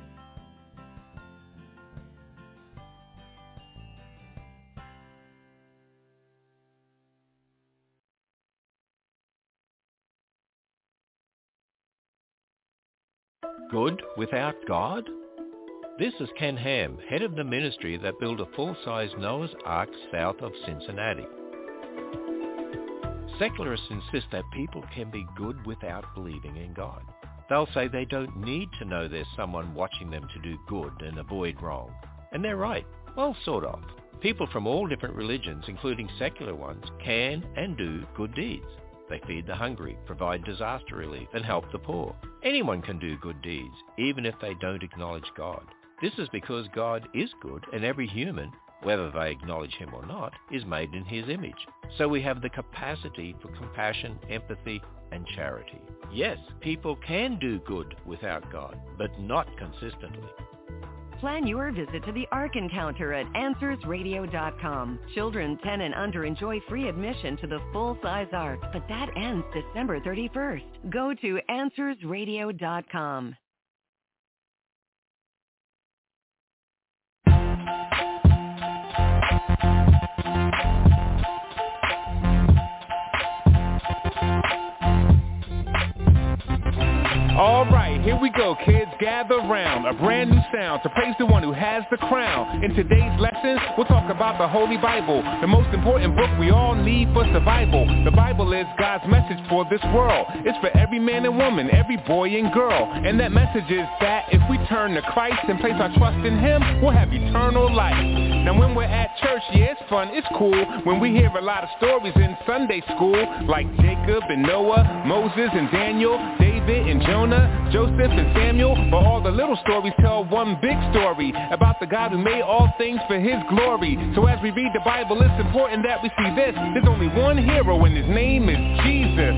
Good without God? This is Ken Ham, head of the ministry that built a full-size Noah's Ark south of Cincinnati. Secularists insist that people can be good without believing in God. They'll say they don't need to know there's someone watching them to do good and avoid wrong. And they're right. Well, sort of. People from all different religions, including secular ones, can and do good deeds. They feed the hungry, provide disaster relief, and help the poor. Anyone can do good deeds, even if they don't acknowledge God. This is because God is good, and every human, whether they acknowledge him or not, is made in his image. So we have the capacity for compassion, empathy, and charity. Yes, people can do good without God, but not consistently. Plan your visit to the Ark Encounter at AnswersRadio.com. Children 10 and under enjoy free admission to the full-size Ark, but that ends December 31st. Go to AnswersRadio.com. All right, here we go, kids. Gather round. A brand new sound to praise the one who has the crown. In today's lesson, we'll talk about the Holy Bible, the most important book we all need for survival. The Bible is God's message for this world. It's for every man and woman, every boy and girl. And that message is that if we turn to Christ and place our trust in him, we'll have eternal life. Now when we're at church, yeah, it's fun, it's cool. When we hear a lot of stories in Sunday school, like Jacob and Noah, Moses and Daniel, David and Jonah, Joseph and Samuel, but all the little stories tell one big story about the God who made all things for his glory. So as we read the Bible, it's important that we see this. There's only one hero and his name is Jesus.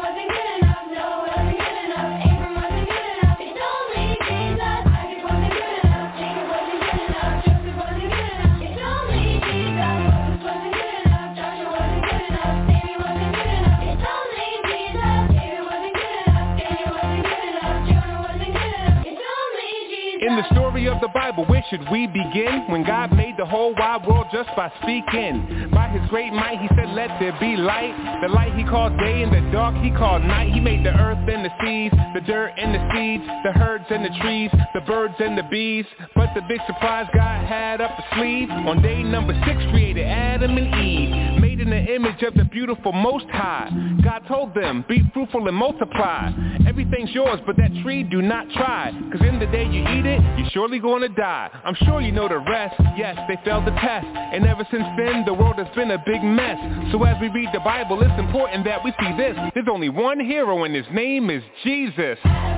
In the story of the Bible, where should we begin? When God made the whole wide world just by speaking. By his great might, he said, let there be light. The light he called day and the dark he called night. He made the earth and the seas, the dirt and the seeds, the herds and the trees, the birds and the bees. But the big surprise God had up his sleeve. On day number 6, created Adam and Eve, made in the image of the beautiful Most High. God told them, be fruitful and multiply. Everything's yours, but that tree do not try. Cause in the day you eat it, you're surely gonna die. I'm sure you know the rest. Yes, they failed the test. And ever since then, the world has been a big mess. So as we read the Bible, it's important that we see this. There's only one hero and his name is Jesus.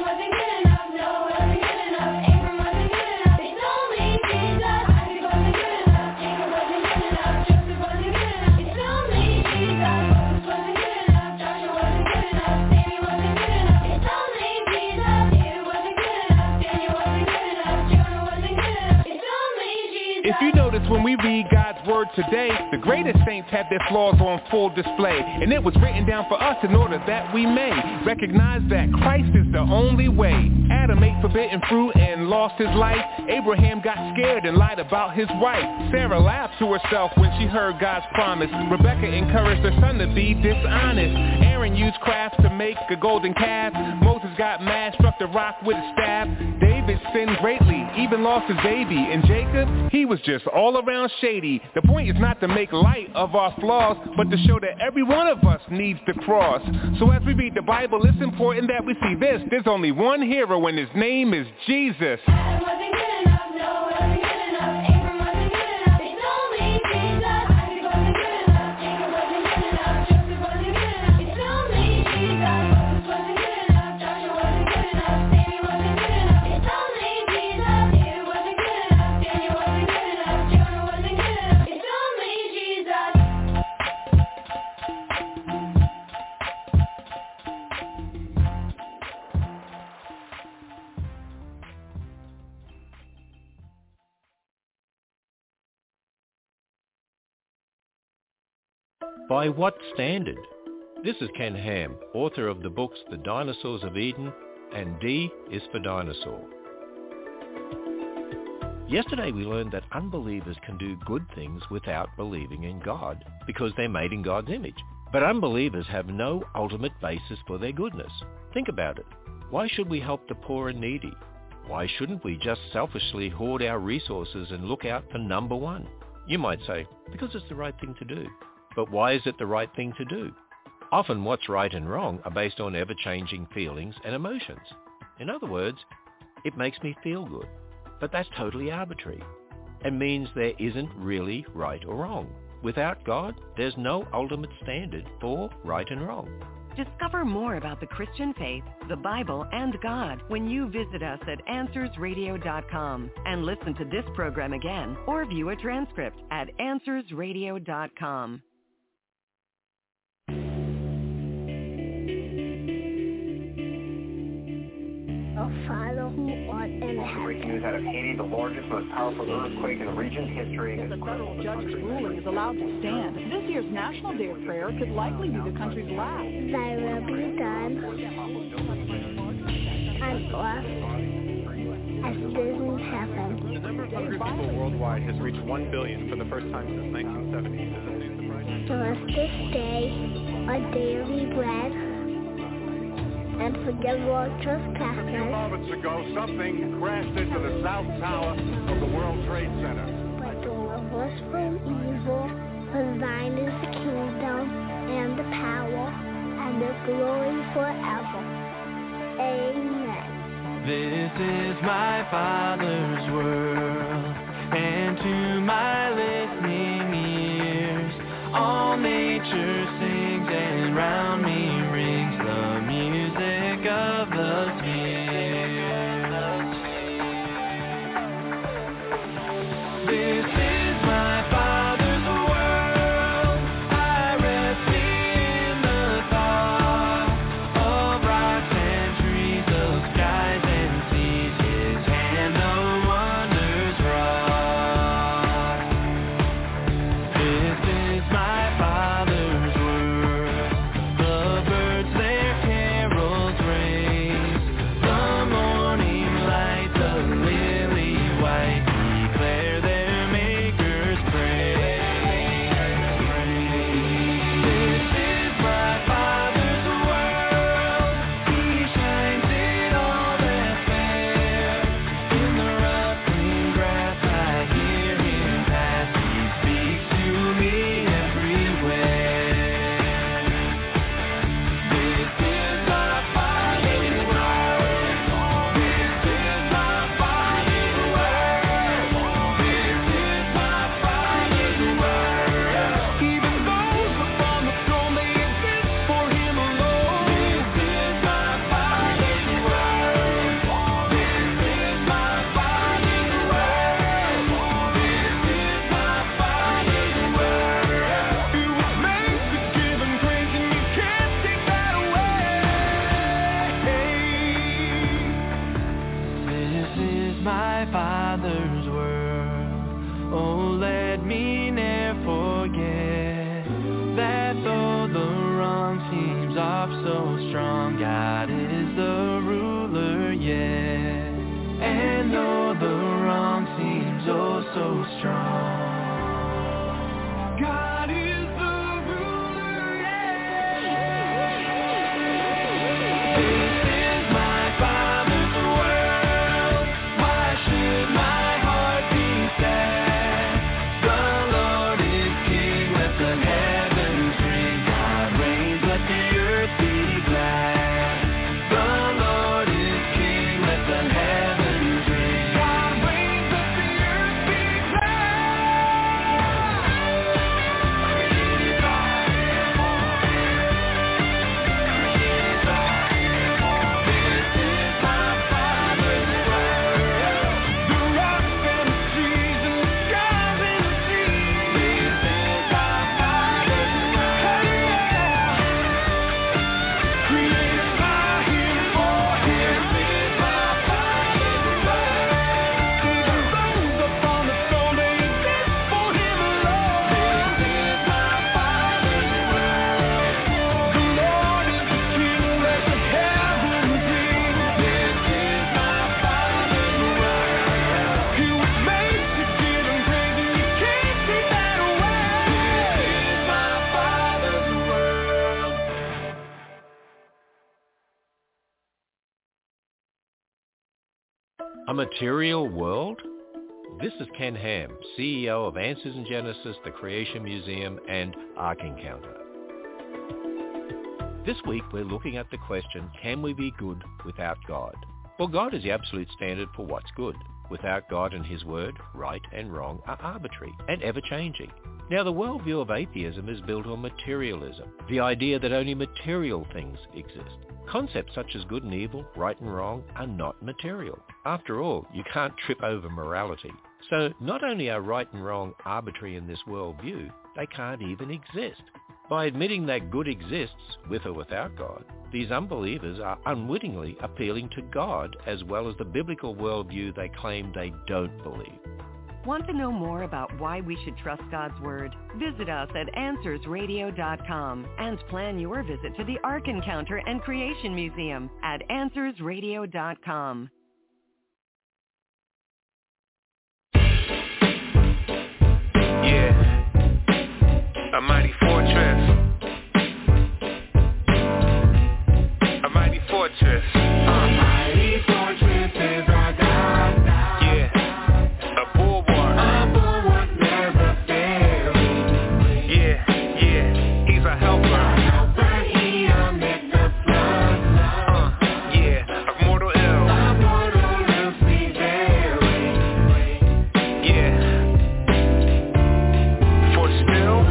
If you notice when we read God's word today, the greatest saints have their flaws on full display. And it was written down for us in order that we may recognize that Christ is the only way. Adam ate forbidden fruit and lost his life. Abraham got scared and lied about his wife. Sarah laughed to herself when she heard God's promise. Rebecca encouraged her son to be dishonest. Aaron used craft to make a golden calf. Moses got mad, struck the rock with a staff. David sinned greatly, even lost his baby. And Jacob, he was just all around shady. The point is not to make light of our flaws, but to show that every one of us needs the cross. So as we read the Bible, it's important that we see this. There's only one hero and his name is Jesus. By what standard? This is Ken Ham, author of the books The Dinosaurs of Eden and D is for Dinosaur. Yesterday we learned that unbelievers can do good things without believing in God because they're made in God's image. But unbelievers have no ultimate basis for their goodness. Think about it. Why should we help the poor and needy? Why shouldn't we just selfishly hoard our resources and look out for number one? You might say, because it's the right thing to do. But why is it the right thing to do? Often what's right and wrong are based on ever-changing feelings and emotions. In other words, it makes me feel good. But that's totally arbitrary and means there isn't really right or wrong. Without God, there's no ultimate standard for right and wrong. Discover more about the Christian faith, the Bible, and God when you visit us at AnswersRadio.com and listen to this program again or view a transcript at AnswersRadio.com. Our Father who art in heaven. Breaking news out of Haiti, the largest, most powerful earthquake in the region's history. The federal judge's ruling is allowed to stand. This year's National Day of Prayer could likely be the country's last. Thy will be done on earth as it is in heaven. The number of hungry people worldwide has reached 1 billion for the first time since 1970. Give us this day our daily bread. And forgive our trespasses. A few moments ago, something crashed into the South Tower of the World Trade Center. But deliver us from evil, for thine is the kingdom, and the power, and the glory forever. Amen. This is my Father's world, and to my listening ears, all nature sings, and round me rings the music of the spheres. This is my Father's world. I rest in the thought of rocks and trees, of skies and seas. His hand no wonders wrought. This is my Father's world. The birds their carols raise. The morning light, the lily white, declare their Maker's praise. This is my Father's world. He shines in all that's fair. In the rough green grass I hear him pass. He speaks to me everywhere. This is my Father's world. This is my Father's world. This is my Father's world. Even those upon the throne, they exist for him alone. This is my Father's world. This is my Father's world. This is my Father's world. It was made to give him praise, and you can't take that away. This is my Father's world. Oh, let me ne'er forget that though the wrong seems off so strong, God is the ruler yet. And though the wrong seems oh so strong, God is the ruler yet. This is my Father's world. Why should my heart be sad? The Lord is King, let the heavens ring. God reigns, let the earth be glad. The Lord is King, let the heavens ring. God reigns, let the earth be glad. A material world? This is Ken Ham, CEO of Answers in Genesis, the Creation Museum, and Ark Encounter. This week we're looking at the question, can we be good without God? Well, God is the absolute standard for what's good. Without God and his word, right and wrong are arbitrary and ever-changing. Now, the worldview of atheism is built on materialism, the idea that only material things exist. Concepts such as good and evil, right and wrong, are not material. After all, you can't trip over morality. So not only are right and wrong arbitrary in this worldview, they can't even exist. By admitting that good exists, with or without God, these unbelievers are unwittingly appealing to God as well as the biblical worldview they claim they don't believe. Want to know more about why we should trust God's Word? Visit us at AnswersRadio.com and plan your visit to the Ark Encounter and Creation Museum at AnswersRadio.com. A mighty fortress. A mighty fortress. A mighty fortress is our God. Yeah. A bulwark. A bulwark never failing. Yeah. He's a helper. A helper, he amid the flood. Yeah. Of mortal ill. Of mortal ill prevailing. Yeah. For still.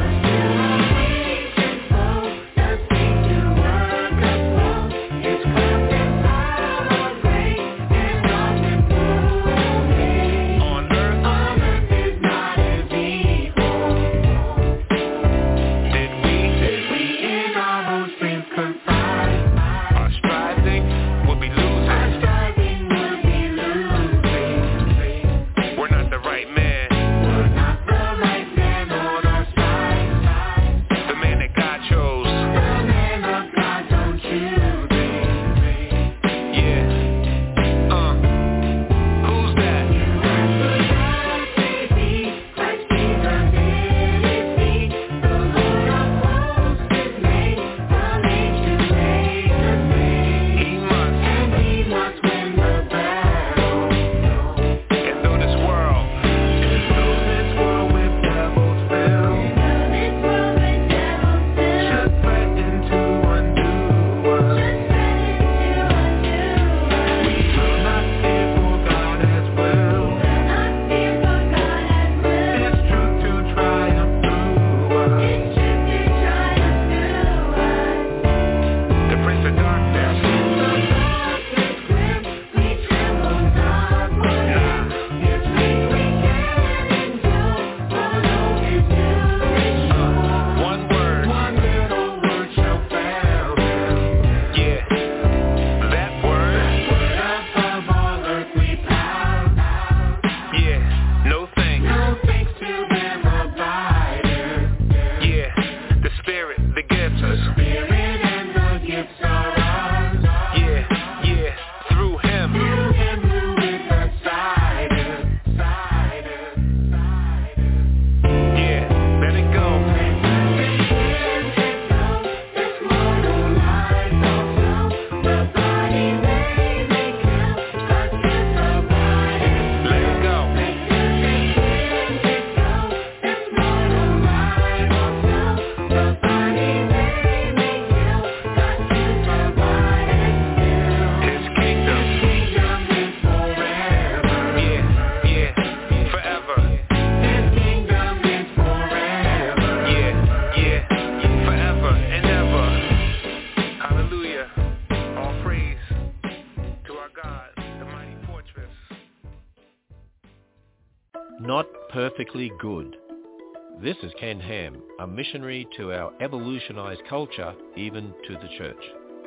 Not perfectly good. This is Ken Ham, a missionary to our evolutionized culture, even to the church.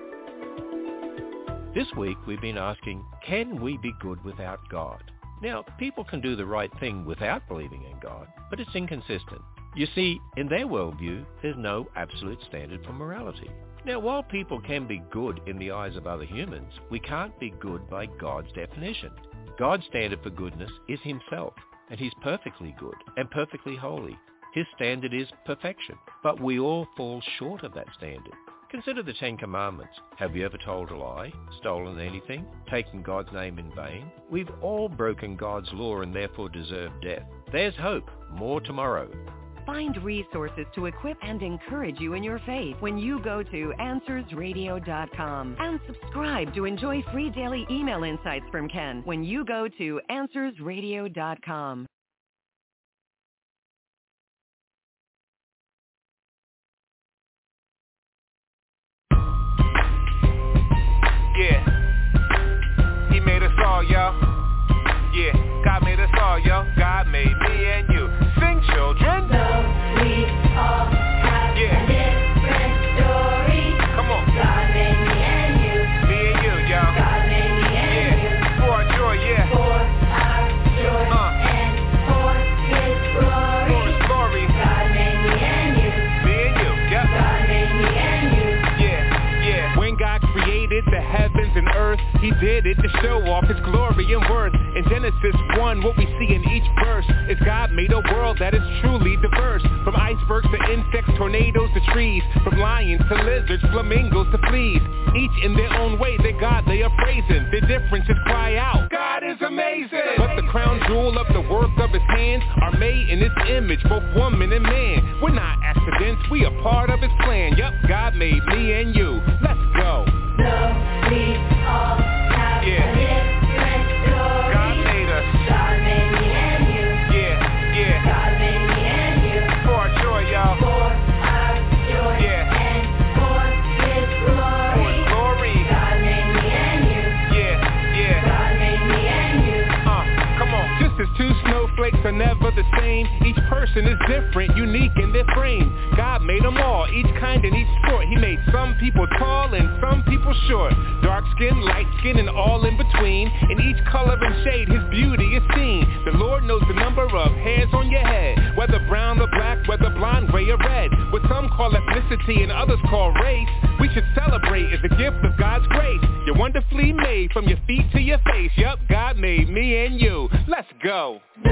This week we've been asking, can we be good without God? Now, people can do the right thing without believing in God, but it's inconsistent. You see, in their worldview, there's no absolute standard for morality. Now, while people can be good in the eyes of other humans, we can't be good by God's definition. God's standard for goodness is himself, and he's perfectly good and perfectly holy. His standard is perfection, but we all fall short of that standard. Consider the 10 Commandments. Have you ever told a lie, stolen anything, taken God's name in vain? We've all broken God's law and therefore deserve death. There's hope. More tomorrow. Find resources to equip and encourage you in your faith when you go to AnswersRadio.com and subscribe to enjoy free daily email insights from Ken when you go to AnswersRadio.com. Yeah, He made us all, yo. Yeah, God made us all, yo. God made me and you. Sing, children. So we all have a different story. Come on. God made me and you. Me and you, yo. God made me and you. For our joy, yeah. For our joy and for His glory. For His glory. God made me and you. Me and you, yep. God made me and you. Yeah. When God created the heavens and earth, He did it to show off His glory and worth. In Genesis 1, what we see in each verse is God made a world that is truly diverse. From icebergs to insects, tornadoes to trees, from lions to lizards, flamingos to fleas. Each in their own way, their God they are praising. Their differences cry out, God is amazing. But the crown jewel of the work of His hands are made in His image, both woman and man. We're not accidents, we are part of His plan. Yup, God made me and you. Let's go. So we all have a different story. God made us. God made me and you. Yeah. God made me and you. For our joy, y'all. For our joy and for His glory. For His glory. God made me and you. Yeah. God made me and you. Come on. Just as two snowflakes are never the same, each person is different, unique in their frame. God made them all, each kind and each sort. He made some people tall and some people short. Dark skin, light skin, and all in between. In each color and shade, His beauty is seen. The Lord knows the number of hairs on your head, whether brown or black, whether blonde, gray, or red. What some call ethnicity and others call race, we should celebrate as a gift of God's grace. You're wonderfully made from your feet to your face. Yup, God made me and you. Let's go. So we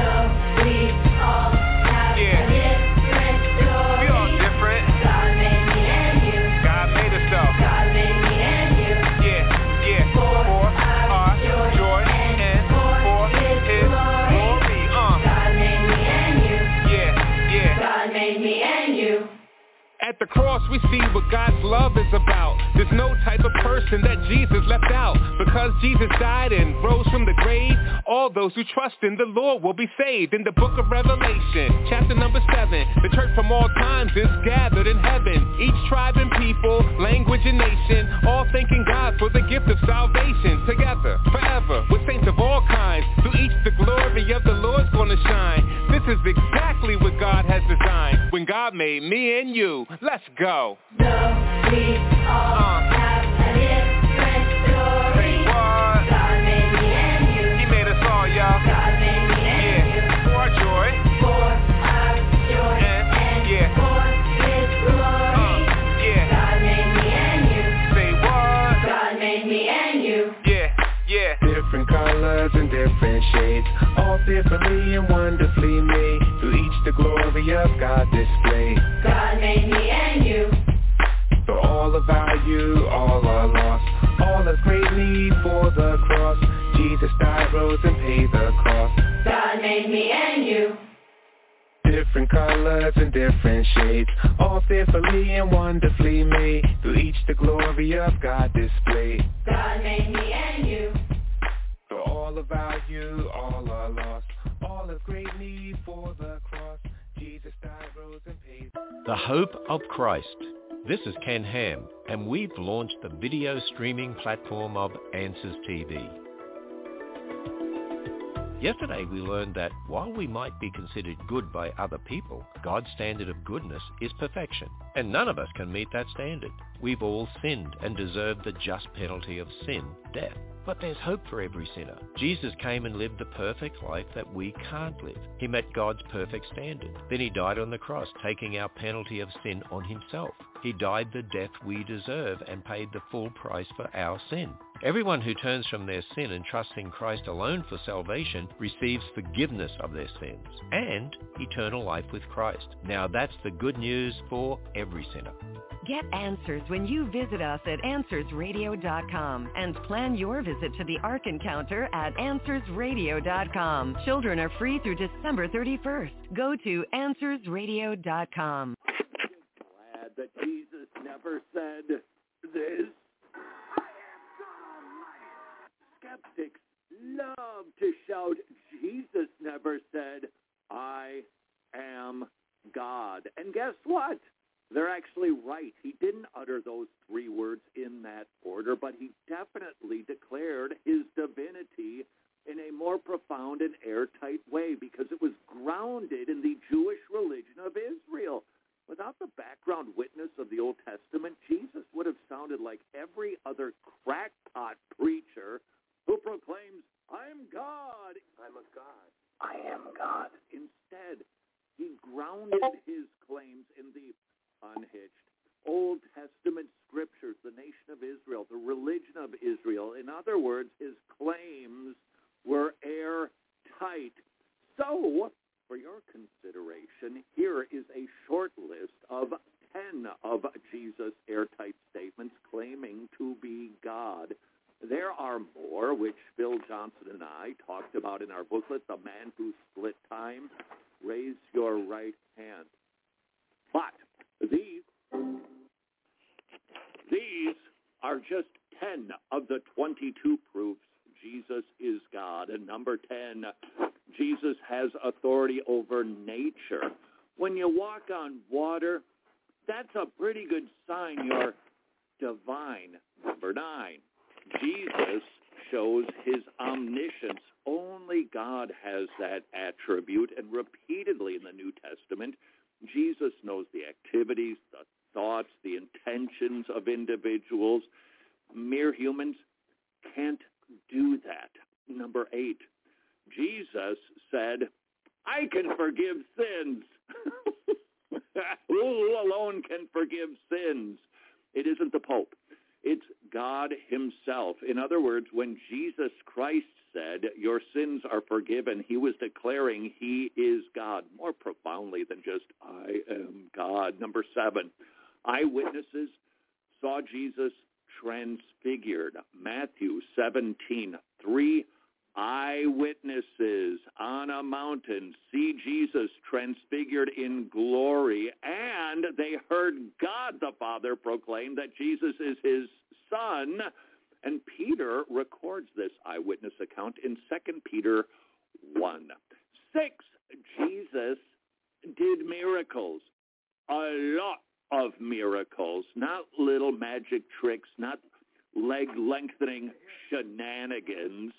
all have a different story. We all different. God made me and you. God made us all. God made me and you. Yeah. For our joy and for His glory. God made me and you. Yeah. God made me and you. At the cross we see what God's love is about. There's no type of person that Jesus left out. Because Jesus died and rose from the grave, all those who trust in the Lord will be saved. In the book of Revelation, chapter number 7, the church from all times is gathered in heaven. Each tribe and people, language and nation, all thanking God for the gift of salvation. Together, forever, with saints of all kinds, through each the glory of the Lord's gonna shine. This is exactly what God has designed. When God made me and you, let's go. So we all have a different story. Say what? God made me and you. He made us all, y'all. God made me and you. For our joy. For our joy and for His glory. God made me and you. Say what? God made me and you. Yeah. Different colors and different shades, all differently and wonderfully made. Through each the glory of God displayed. God made me and you. For all of our you, all are lost. All of great need for the cross. Jesus died, rose, and paid the cost. God made me and you. Different colors and different shades, all fearfully and wonderfully made. Through each the glory of God displayed. God made me and you. For all of our you, all are lost. All of great need for the cross. Jesus died, rose, and paid. The Hope of Christ. This is Ken Ham, and we've launched the video streaming platform of Answers TV. Yesterday we learned that while we might be considered good by other people, God's standard of goodness is perfection, and none of us can meet that standard. We've all sinned and deserve the just penalty of sin, death. But there's hope for every sinner. Jesus came and lived the perfect life that we can't live. He met God's perfect standard. Then He died on the cross, taking our penalty of sin on Himself. He died the death we deserve and paid the full price for our sin. Everyone who turns from their sin and trusts in Christ alone for salvation receives forgiveness of their sins and eternal life with Christ. Now that's the good news for every sinner. Get answers when you visit us at AnswersRadio.com and plan your visit to the Ark Encounter at AnswersRadio.com. Children are free through December 31st. Go to AnswersRadio.com. Glad that Jesus never said this. Skeptics love to shout, Jesus never said, I am God. And guess what? They're actually right. He didn't utter those three words in that order, but he definitely declared his divinity in a more profound and airtight way because it was grounded in the Jewish religion of Israel. Without the background witness of the Old Testament, Jesus would have sounded like every other crackpot preacher who proclaims, I'm God. I'm a God. I am God. Instead, he grounded his claims in the unhitched Old Testament scriptures, the nation of Israel, the religion of Israel. In other words, his claims were airtight. So, for your consideration, here is a short list of 10 of Jesus' airtight statements claiming to be God. There are more, which Phil Johnson and I talked about in our booklet, The Man Who Split Time. Raise your right hand. But these are just 10 of the 22 proofs Jesus is God. And number 10, Jesus has authority over nature. When you walk on water, that's a pretty good sign you're divine. Number 9, Jesus shows his omniscience. Only God has that attribute, and repeatedly in the New Testament, Jesus knows the activities, the thoughts, the intentions of individuals. Mere humans can't do that. Number 8, Jesus said, I can forgive sins. Who alone can forgive sins? It isn't the Pope. It's God himself. In other words, when Jesus Christ said, your sins are forgiven, he was declaring he is God more profoundly than just, I am God. Number 7, eyewitnesses saw Jesus transfigured. Matthew 17:3, eyewitnesses on a mountain see Jesus transfigured in glory, and they heard God the Father proclaim that Jesus is his Son. And Peter records this eyewitness account in 2 Peter 1. 6, Jesus did miracles, a lot of miracles, not little magic tricks, not leg-lengthening shenanigans.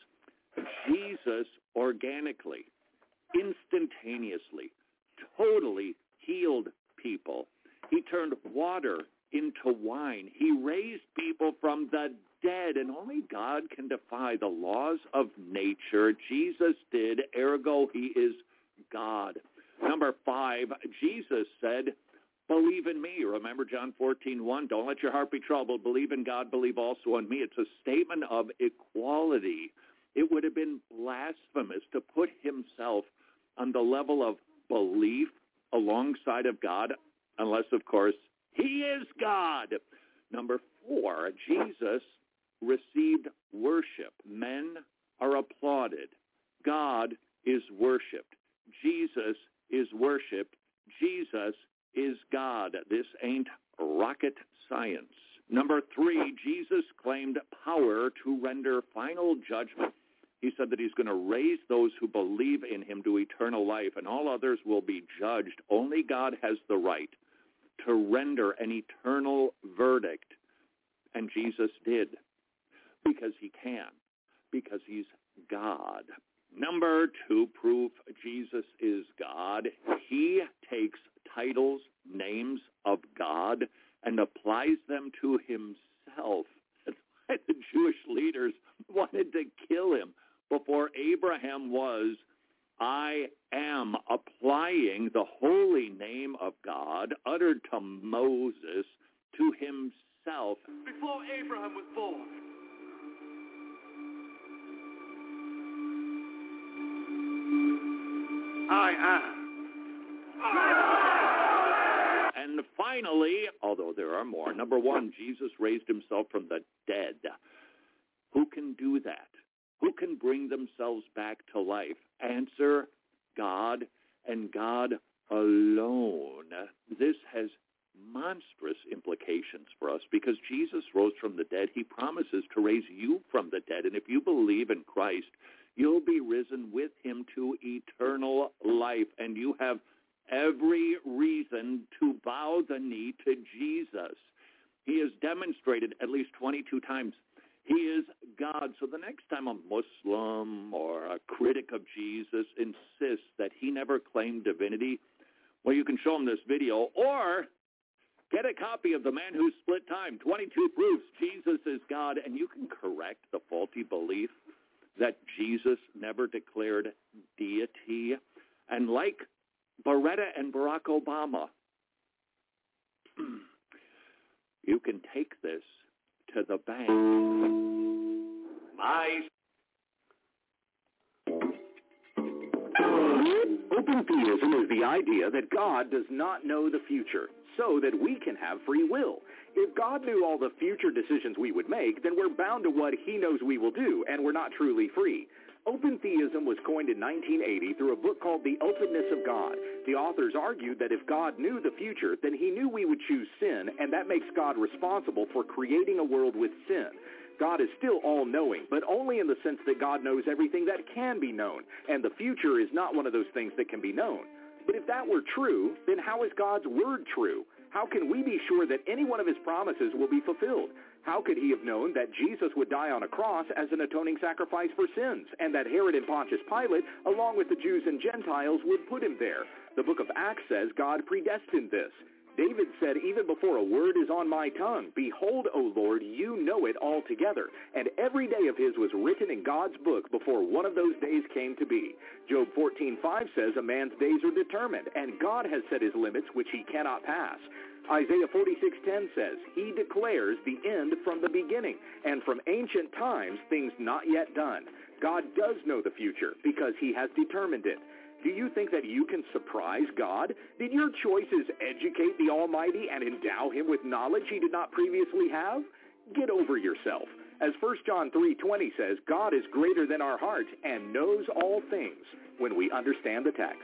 Jesus organically, instantaneously, totally healed people. He turned water into wine. He raised people from the dead, and only God can defy the laws of nature. Jesus did, ergo he is God. Number 5, Jesus said, believe in me. Remember John 14:1, don't let your heart be troubled. Believe in God, believe also in me. It's a statement of equality. It would have been blasphemous to put himself on the level of belief alongside of God, unless, of course, he is God. Number 4, Jesus received worship. Men are applauded. God is worshipped. Jesus is worshipped. Jesus is God. This ain't rocket science. Number 3, Jesus claimed power to render final judgment. He said that he's going to raise those who believe in him to eternal life, and all others will be judged. Only God has the right to render an eternal verdict, and Jesus did, because he can, because he's God. Number 2 proof Jesus is God. He takes titles, names of God, and applies them to himself. That's why the Jewish leaders wanted to kill him. Before Abraham was, I am, applying the holy name of God uttered to Moses to himself. Before Abraham was born, I am. And finally, although there are more, number one, Jesus raised himself from the dead. Who can do that? Who can bring themselves back to life? Answer, God and God alone. This has monstrous implications for us because Jesus rose from the dead. He promises to raise you from the dead. And if you believe in Christ, you'll be risen with him to eternal life. And you have every reason to bow the knee to Jesus. He has demonstrated at least 22 times he is God. So the next time a Muslim or a critic of Jesus insists that he never claimed divinity, well, you can show him this video or get a copy of The Man Who Split Time, 22 Proofs Jesus is God, and you can correct the faulty belief that Jesus never declared deity. And like Beretta and Barack Obama, you can take this to the bank. Open theism is the idea that God does not know the future, so that we can have free will. If God knew all the future decisions we would make, then we're bound to what he knows we will do, and we're not truly free. Open theism was coined in 1980 through a book called The Openness of God. The authors argued that if God knew the future, then he knew we would choose sin, and that makes God responsible for creating a world with sin. God is still all-knowing, but only in the sense that God knows everything that can be known, and the future is not one of those things that can be known. But if that were true, then how is God's word true? How can we be sure that any one of his promises will be fulfilled? How could he have known that Jesus would die on a cross as an atoning sacrifice for sins, and that Herod and Pontius Pilate, along with the Jews and Gentiles, would put him there? The book of Acts says God predestined this. David said, even before a word is on my tongue, behold, O Lord, you know it altogether. And every day of his was written in God's book before one of those days came to be. Job 14:5 says a man's days are determined, and God has set his limits which he cannot pass. Isaiah 46:10 says, he declares the end from the beginning, and from ancient times things not yet done. God does know the future because he has determined it. Do you think that you can surprise God? Did your choices educate the Almighty and endow him with knowledge he did not previously have? Get over yourself. As 1 John 3:20 says, God is greater than our heart and knows all things when we understand the text.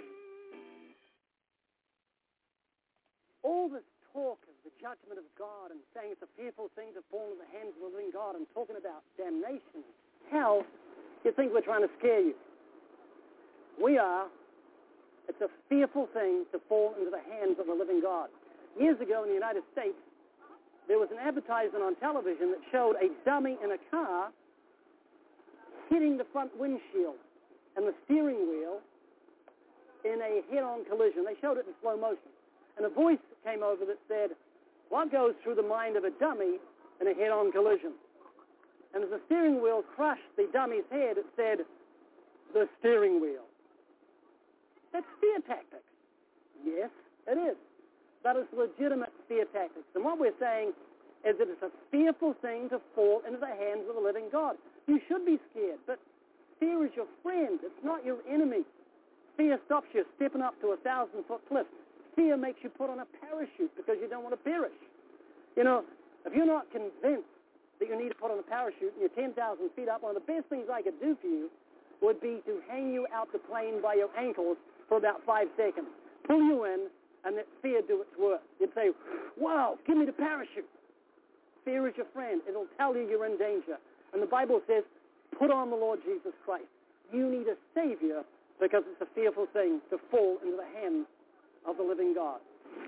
All this talk of the judgment of God and saying it's a fearful thing to fall into the hands of the living God and talking about damnation, hell, you think we're trying to scare you. We are. It's a fearful thing to fall into the hands of the living God. Years ago in the United States, there was an advertisement on television that showed a dummy in a car hitting the front windshield and the steering wheel in a head-on collision. They showed it in slow motion. And a voice came over that said, what goes through the mind of a dummy in a head-on collision? And as the steering wheel crushed the dummy's head, it said, the steering wheel. That's fear tactics. Yes, it is. But it's legitimate fear tactics. And what we're saying is that it's a fearful thing to fall into the hands of the living God. You should be scared, but fear is your friend. It's not your enemy. Fear stops you stepping up to a 1,000-foot cliff. Fear makes you put on a parachute because you don't want to perish. You know, if you're not convinced that you need to put on a parachute and you're 10,000 feet up, one of the best things I could do for you would be to hang you out the plane by your ankles for about 5 seconds, pull you in, and let fear do its work. You'd say, wow, give me the parachute. Fear is your friend. It'll tell you you're in danger. And the Bible says, put on the Lord Jesus Christ. You need a Savior because it's a fearful thing to fall into the hands of the living God.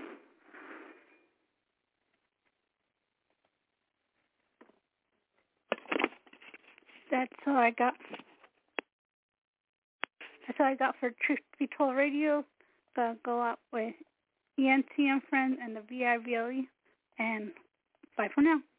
That's all I got. That's all I got for Truth Be Told Radio. So go out with ENTM Friend and the VIVLE. And bye for now.